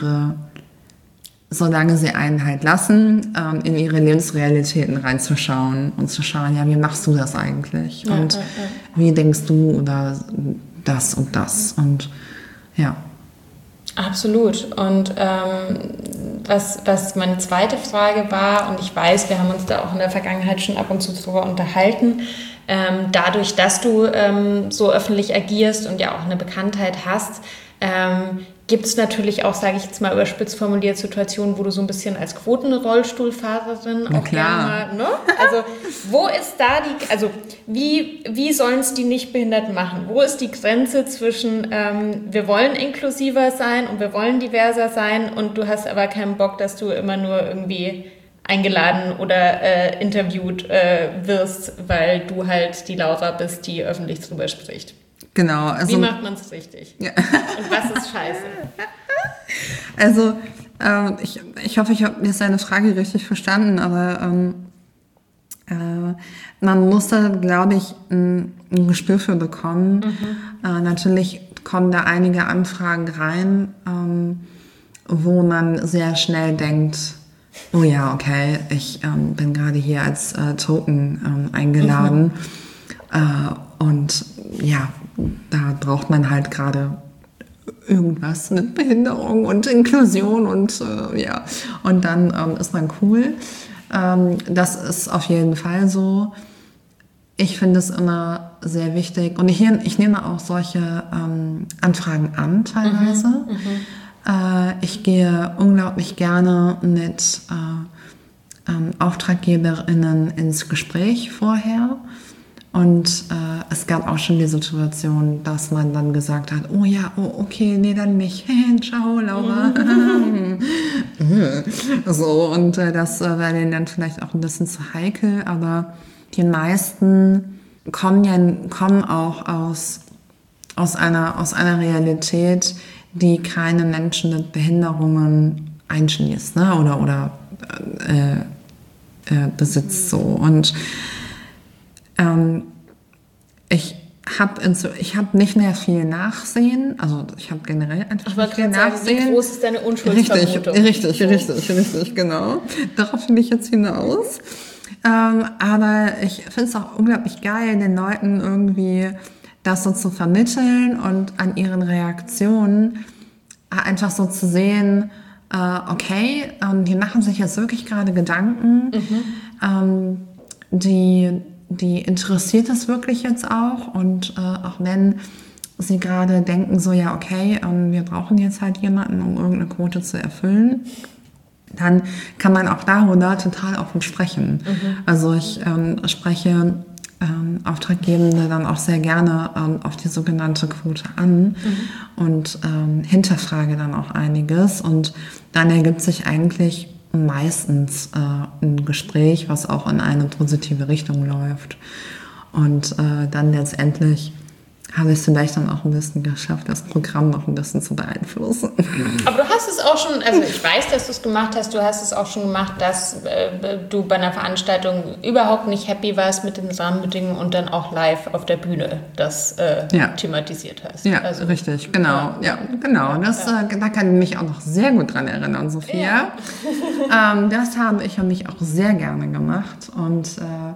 Speaker 4: solange sie einen halt lassen, in ihre Lebensrealitäten reinzuschauen und zu schauen, wie machst du das eigentlich? Und wie denkst du über das und das? Und ja.
Speaker 3: Absolut. Und was meine zweite Frage war, und ich weiß, wir haben uns da auch in der Vergangenheit schon ab und zu drüber unterhalten, dadurch, dass du so öffentlich agierst und ja auch eine Bekanntheit hast, gibt es natürlich auch, sage ich jetzt mal überspitzt formuliert, Situationen, wo du so ein bisschen als Quotenrollstuhlfahrerin auch gerne mal, ne? Also wo ist da wie sollen es die Nichtbehinderten machen? Wo ist die Grenze zwischen wir wollen inklusiver sein und wir wollen diverser sein und du hast aber keinen Bock, dass du immer nur irgendwie eingeladen oder interviewt wirst, weil du halt die Laura bist, die öffentlich drüber spricht?
Speaker 4: Genau. Also,
Speaker 3: wie macht man es richtig? Ja. Und was ist scheiße?
Speaker 4: Also, ich hoffe, ich habe jetzt deine Frage richtig verstanden, aber man muss da, glaube ich, ein Gespür für bekommen. Natürlich kommen da einige Anfragen rein, wo man sehr schnell denkt, oh ja, okay, ich bin gerade hier als Token eingeladen. Und ja, da braucht man halt gerade irgendwas mit Behinderung und Inklusion und und dann ist man cool. Das ist auf jeden Fall so. Ich finde es immer sehr wichtig und ich nehme auch solche Anfragen an teilweise. Ich gehe unglaublich gerne mit AuftraggeberInnen ins Gespräch vorher. Und es gab auch schon die Situation, dass man dann gesagt hat, okay, nee, dann nicht. Ciao, Laura. So, und das war denen dann vielleicht auch ein bisschen zu heikel, aber die meisten kommen auch aus einer Realität, die keine Menschen mit Behinderungen einschließt, ne? oder besitzt so. Und ich habe nicht mehr viel Nachsehen, also ich habe generell einfach nicht viel Nachsehen.
Speaker 3: Wie groß ist deine Unschuldsvermutung?
Speaker 4: Richtig, genau. Darauf will ich jetzt hinaus. Aber ich finde es auch unglaublich geil, den Leuten irgendwie das so zu vermitteln und an ihren Reaktionen einfach so zu sehen, okay, die machen sich jetzt wirklich gerade Gedanken, die interessiert das wirklich jetzt auch und auch wenn sie gerade denken so, ja okay, wir brauchen jetzt halt jemanden, um irgendeine Quote zu erfüllen, dann kann man auch darüber total offen sprechen. Also ich spreche Auftraggebende dann auch sehr gerne auf die sogenannte Quote an und hinterfrage dann auch einiges und dann ergibt sich eigentlich meistens ein Gespräch, was auch in eine positive Richtung läuft. Und dann letztendlich habe ich es vielleicht dann auch ein bisschen geschafft, das Programm noch ein bisschen zu beeinflussen.
Speaker 3: Aber du hast es auch schon, also ich weiß, dass du es gemacht hast, du hast es auch schon gemacht, dass du bei einer Veranstaltung überhaupt nicht happy warst mit den Rahmenbedingungen und dann auch live auf der Bühne das thematisiert hast.
Speaker 4: Ja,
Speaker 3: also,
Speaker 4: richtig, genau. Ja, genau. Da kann ich mich auch noch sehr gut dran erinnern, Sophia. Ja. Das habe ich mich auch sehr gerne gemacht und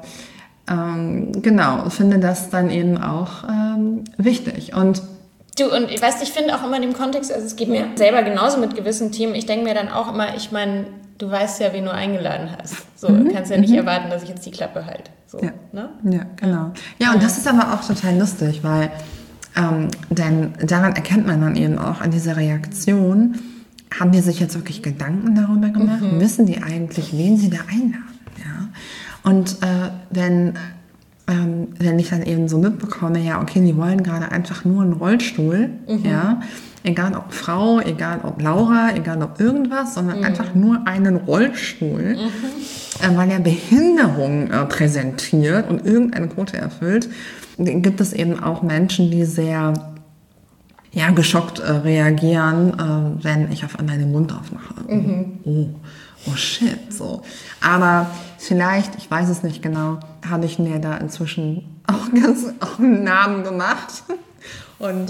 Speaker 4: genau, finde das dann eben auch wichtig. Und
Speaker 3: ich weiß, ich finde auch immer in dem Kontext, also es geht mir selber genauso mit gewissen Themen, ich denke mir dann auch immer, ich meine, du weißt ja, wen du eingeladen hast. So, kannst ja nicht erwarten, dass ich jetzt die Klappe halte. So,
Speaker 4: ja.
Speaker 3: Ne?
Speaker 4: Ja, genau. Ja, und das ist aber auch total lustig, weil denn daran erkennt man dann eben auch an dieser Reaktion, haben die sich jetzt wirklich Gedanken darüber gemacht? Wissen die eigentlich, wen sie da einladen? Ja. Und wenn ich dann eben so mitbekomme, ja, okay, die wollen gerade einfach nur einen Rollstuhl, ja, egal ob Frau, egal ob Laura, egal ob irgendwas, sondern einfach nur einen Rollstuhl, weil er Behinderung präsentiert und irgendeine Quote erfüllt, gibt es eben auch Menschen, die sehr geschockt reagieren, wenn ich auf einmal den Mund aufmache. Oh shit, so. Aber vielleicht, ich weiß es nicht genau, habe ich mir da inzwischen auch einen Namen gemacht. Und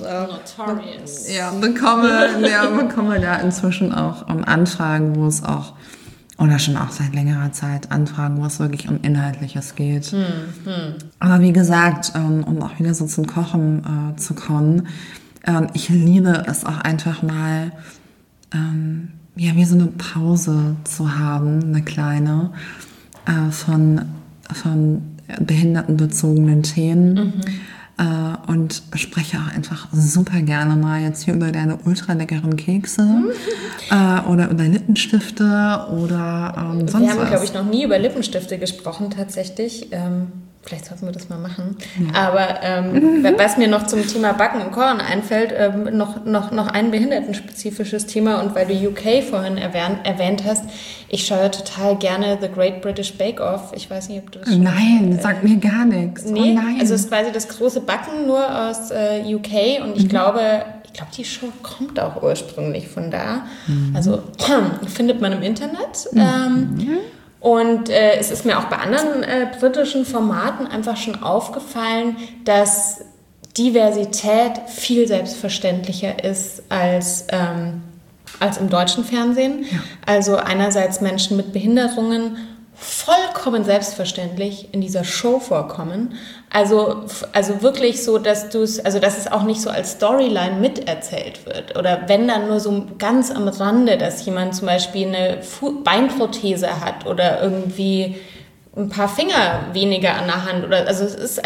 Speaker 4: bekomme da inzwischen auch Anfragen, wo es auch, oder schon auch seit längerer Zeit Anfragen, wo es wirklich um Inhaltliches geht. Aber wie gesagt, um auch wieder so zum Kochen zu kommen, ich liebe es auch einfach mal, wie so eine Pause zu haben, eine kleine, von behindertenbezogenen Themen. Und spreche auch einfach super gerne mal jetzt hier über deine ultra leckeren Kekse oder über Lippenstifte oder sonst was.
Speaker 3: Wir haben, glaube ich, noch nie über Lippenstifte gesprochen tatsächlich. Vielleicht sollten wir das mal machen. Ja. Aber was mir noch zum Thema Backen und Kochen einfällt, noch ein behindertenspezifisches Thema und weil du UK vorhin erwähnt hast, ich schaue total gerne The Great British Bake Off. Ich weiß nicht, ob du das schon...
Speaker 4: Nein, sagt mir gar nichts.
Speaker 3: Nee,
Speaker 4: nein.
Speaker 3: Also es ist quasi das große Backen nur aus UK und ich glaube, die Show kommt auch ursprünglich von da. Also findet man im Internet. Und es ist mir auch bei anderen britischen Formaten einfach schon aufgefallen, dass Diversität viel selbstverständlicher ist als im deutschen Fernsehen. Ja. Also einerseits Menschen mit Behinderungen vollkommen selbstverständlich in dieser Show vorkommen. Also wirklich so, dass es auch nicht so als Storyline miterzählt wird. Oder wenn dann nur so ganz am Rande, dass jemand zum Beispiel eine Beinprothese hat oder irgendwie ein paar Finger weniger an der Hand. Also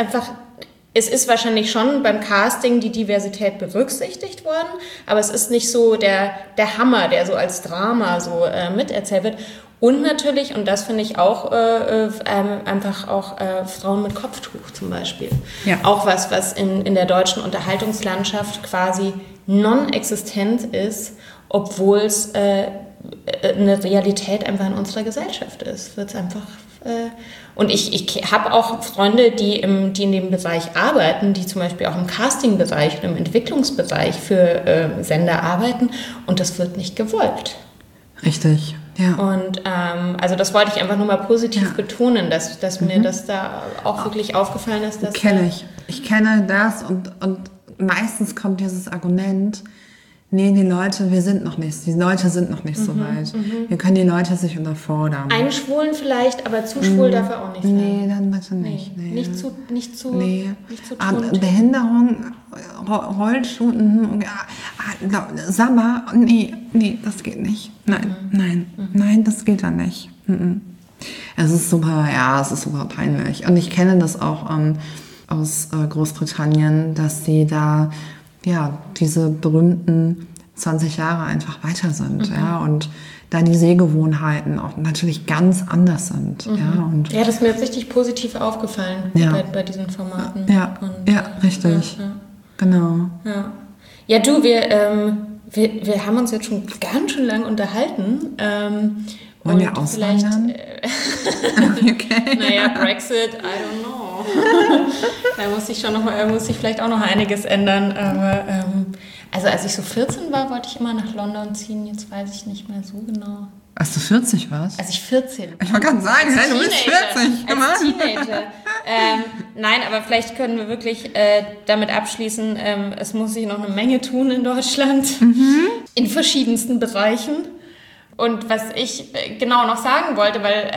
Speaker 3: es ist wahrscheinlich schon beim Casting die Diversität berücksichtigt worden, aber es ist nicht so der Hammer, der so als Drama so miterzählt wird. Und natürlich, und das finde ich auch, einfach auch Frauen mit Kopftuch zum Beispiel. Ja. Auch was in der deutschen Unterhaltungslandschaft quasi non-existent ist, obwohl es eine Realität einfach in unserer Gesellschaft ist. Wird's einfach, und ich habe auch Freunde, die in dem Bereich arbeiten, die zum Beispiel auch im Casting-Bereich oder im Entwicklungsbereich für Sender arbeiten, und das wird nicht gewollt.
Speaker 4: Richtig. Ja.
Speaker 3: Und also das wollte ich einfach nur mal positiv betonen, dass mir das da auch wirklich aufgefallen ist. Dass
Speaker 4: Ich kenne das und meistens kommt dieses Argument, nee, die Leute sind noch nicht so weit. Wir können die Leute sich unterfordern.
Speaker 3: Einschwulen vielleicht, aber zu schwul darf er auch nicht sein.
Speaker 4: Nee, dann bitte nicht. Nee.
Speaker 3: Nicht zu
Speaker 4: Behinderung, Rollstuhl, Sabber, nee, das geht nicht. Nein, das geht dann nicht. Es ist super peinlich. Und ich kenne das auch aus Großbritannien, dass sie da diese berühmten 20 Jahre einfach weiter sind, und da die Sehgewohnheiten auch natürlich ganz anders sind.
Speaker 3: Das ist mir jetzt richtig positiv aufgefallen bei diesen Formaten.
Speaker 4: Richtig. Genau.
Speaker 3: Ja, du, wir haben uns jetzt schon ganz schön lang unterhalten.
Speaker 4: Wollen wir auswandern?
Speaker 3: Okay. Naja, Brexit, I don't know. Da muss ich vielleicht auch noch einiges ändern. Aber also als ich so 14 war, wollte ich immer nach London ziehen. Jetzt weiß ich nicht mehr so genau.
Speaker 4: Als du 40 warst?
Speaker 3: Als ich 14 war.
Speaker 4: Ich wollte gerade sagen, du bist 40.
Speaker 3: Als Teenager. Nein, aber vielleicht können wir wirklich damit abschließen, es muss sich noch eine Menge tun in Deutschland. In verschiedensten Bereichen. Und was ich genau noch sagen wollte, weil,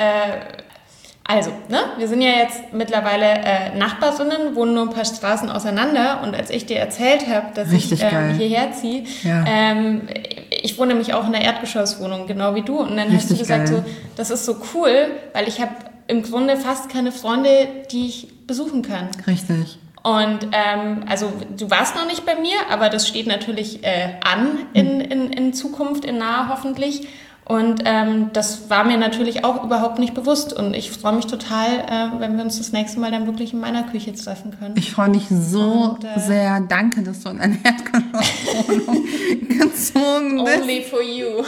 Speaker 3: wir sind ja jetzt mittlerweile Nachbarinnen, wohnen nur ein paar Straßen auseinander. Und als ich dir erzählt habe, dass ich hierher ziehe, ich wohne nämlich auch in einer Erdgeschosswohnung, genau wie du. Und dann hast du gesagt, so, das ist so cool, weil ich habe im Grunde fast keine Freunde, die ich besuchen kann.
Speaker 4: Richtig.
Speaker 3: Und also du warst noch nicht bei mir, aber das steht natürlich an in Zukunft, in naher hoffentlich. Und das war mir natürlich auch überhaupt nicht bewusst. Und ich freue mich total, wenn wir uns das nächste Mal dann wirklich in meiner Küche treffen können.
Speaker 4: Ich freue mich so sehr. Danke, dass du in eine Erdgeschosswohnung gezogen bist.
Speaker 3: Only for you.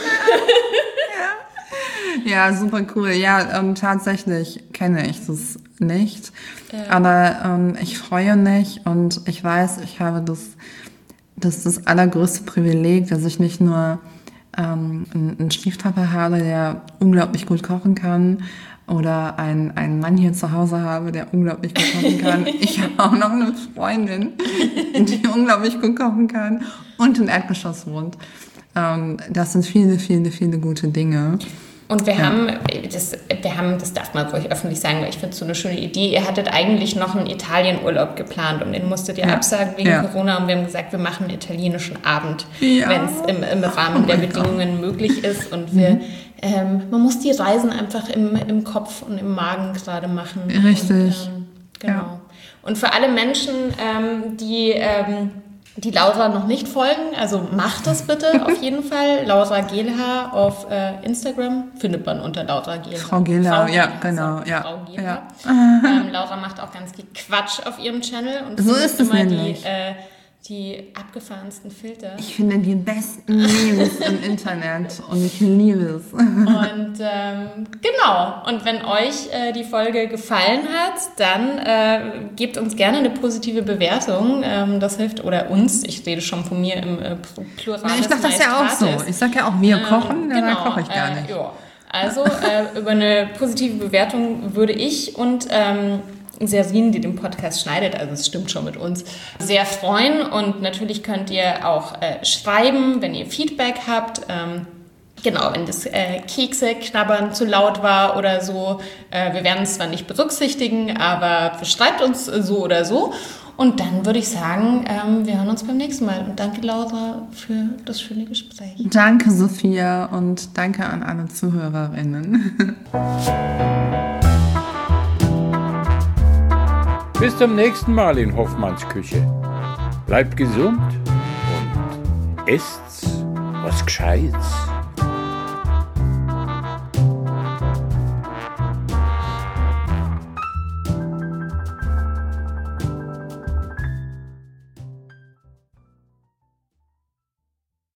Speaker 4: Ja, super cool. Ja, tatsächlich kenne ich das nicht. Aber ich freue mich und ich weiß, ich habe das allergrößte Privileg, dass ich nicht nur einen Stiefvater habe, der unglaublich gut kochen kann, oder einen Mann hier zu Hause habe, der unglaublich gut kochen kann. Ich habe auch noch eine Freundin, die unglaublich gut kochen kann und im Erdgeschoss wohnt. Das sind viele, viele, viele gute Dinge.
Speaker 3: Und wir haben, das darf man ruhig öffentlich sagen, weil ich finde es so eine schöne Idee, ihr hattet eigentlich noch einen Italienurlaub geplant und den musstet ihr absagen wegen Corona, und wir haben gesagt, wir machen einen italienischen Abend, wenn es im Rahmen der Bedingungen möglich ist, und man muss die Reisen einfach im Kopf und im Magen gerade machen.
Speaker 4: Richtig.
Speaker 3: Und, genau. Und für alle Menschen, die Laura noch nicht folgen, also macht das bitte auf jeden Fall. Laura Gehlhaar auf Instagram findet man unter Laura Gehlhaar.
Speaker 4: Frau Gehlhaar, genau.
Speaker 3: Frau Gehlhaar. Laura macht auch ganz viel Quatsch auf ihrem Channel und
Speaker 4: so ist es
Speaker 3: immer
Speaker 4: nämlich.
Speaker 3: Die abgefahrensten Filter.
Speaker 4: Ich finde die besten Memes im Internet und ich liebe es.
Speaker 3: Und genau, und wenn euch die Folge gefallen hat, dann gebt uns gerne eine positive Bewertung. Das hilft, oder uns, ich rede schon von mir im Plural.
Speaker 4: Ich mache das ja auch so. Ich sage ja auch, wir kochen, dann koche ich gar nicht.
Speaker 3: Also über eine positive Bewertung würde ich und Serin, die den Podcast schneidet, also es stimmt schon mit uns, sehr freuen. Und natürlich könnt ihr auch schreiben, wenn ihr Feedback habt. Genau, wenn das Kekse knabbern zu laut war oder so. Wir werden es zwar nicht berücksichtigen, aber schreibt uns so oder so. Und dann würde ich sagen, wir hören uns beim nächsten Mal. Und danke, Laura, für das schöne Gespräch.
Speaker 4: Danke, Sophia, und danke an alle Zuhörerinnen.
Speaker 1: Bis zum nächsten Mal in Hoffmanns Küche. Bleibt gesund und esst was Gescheites.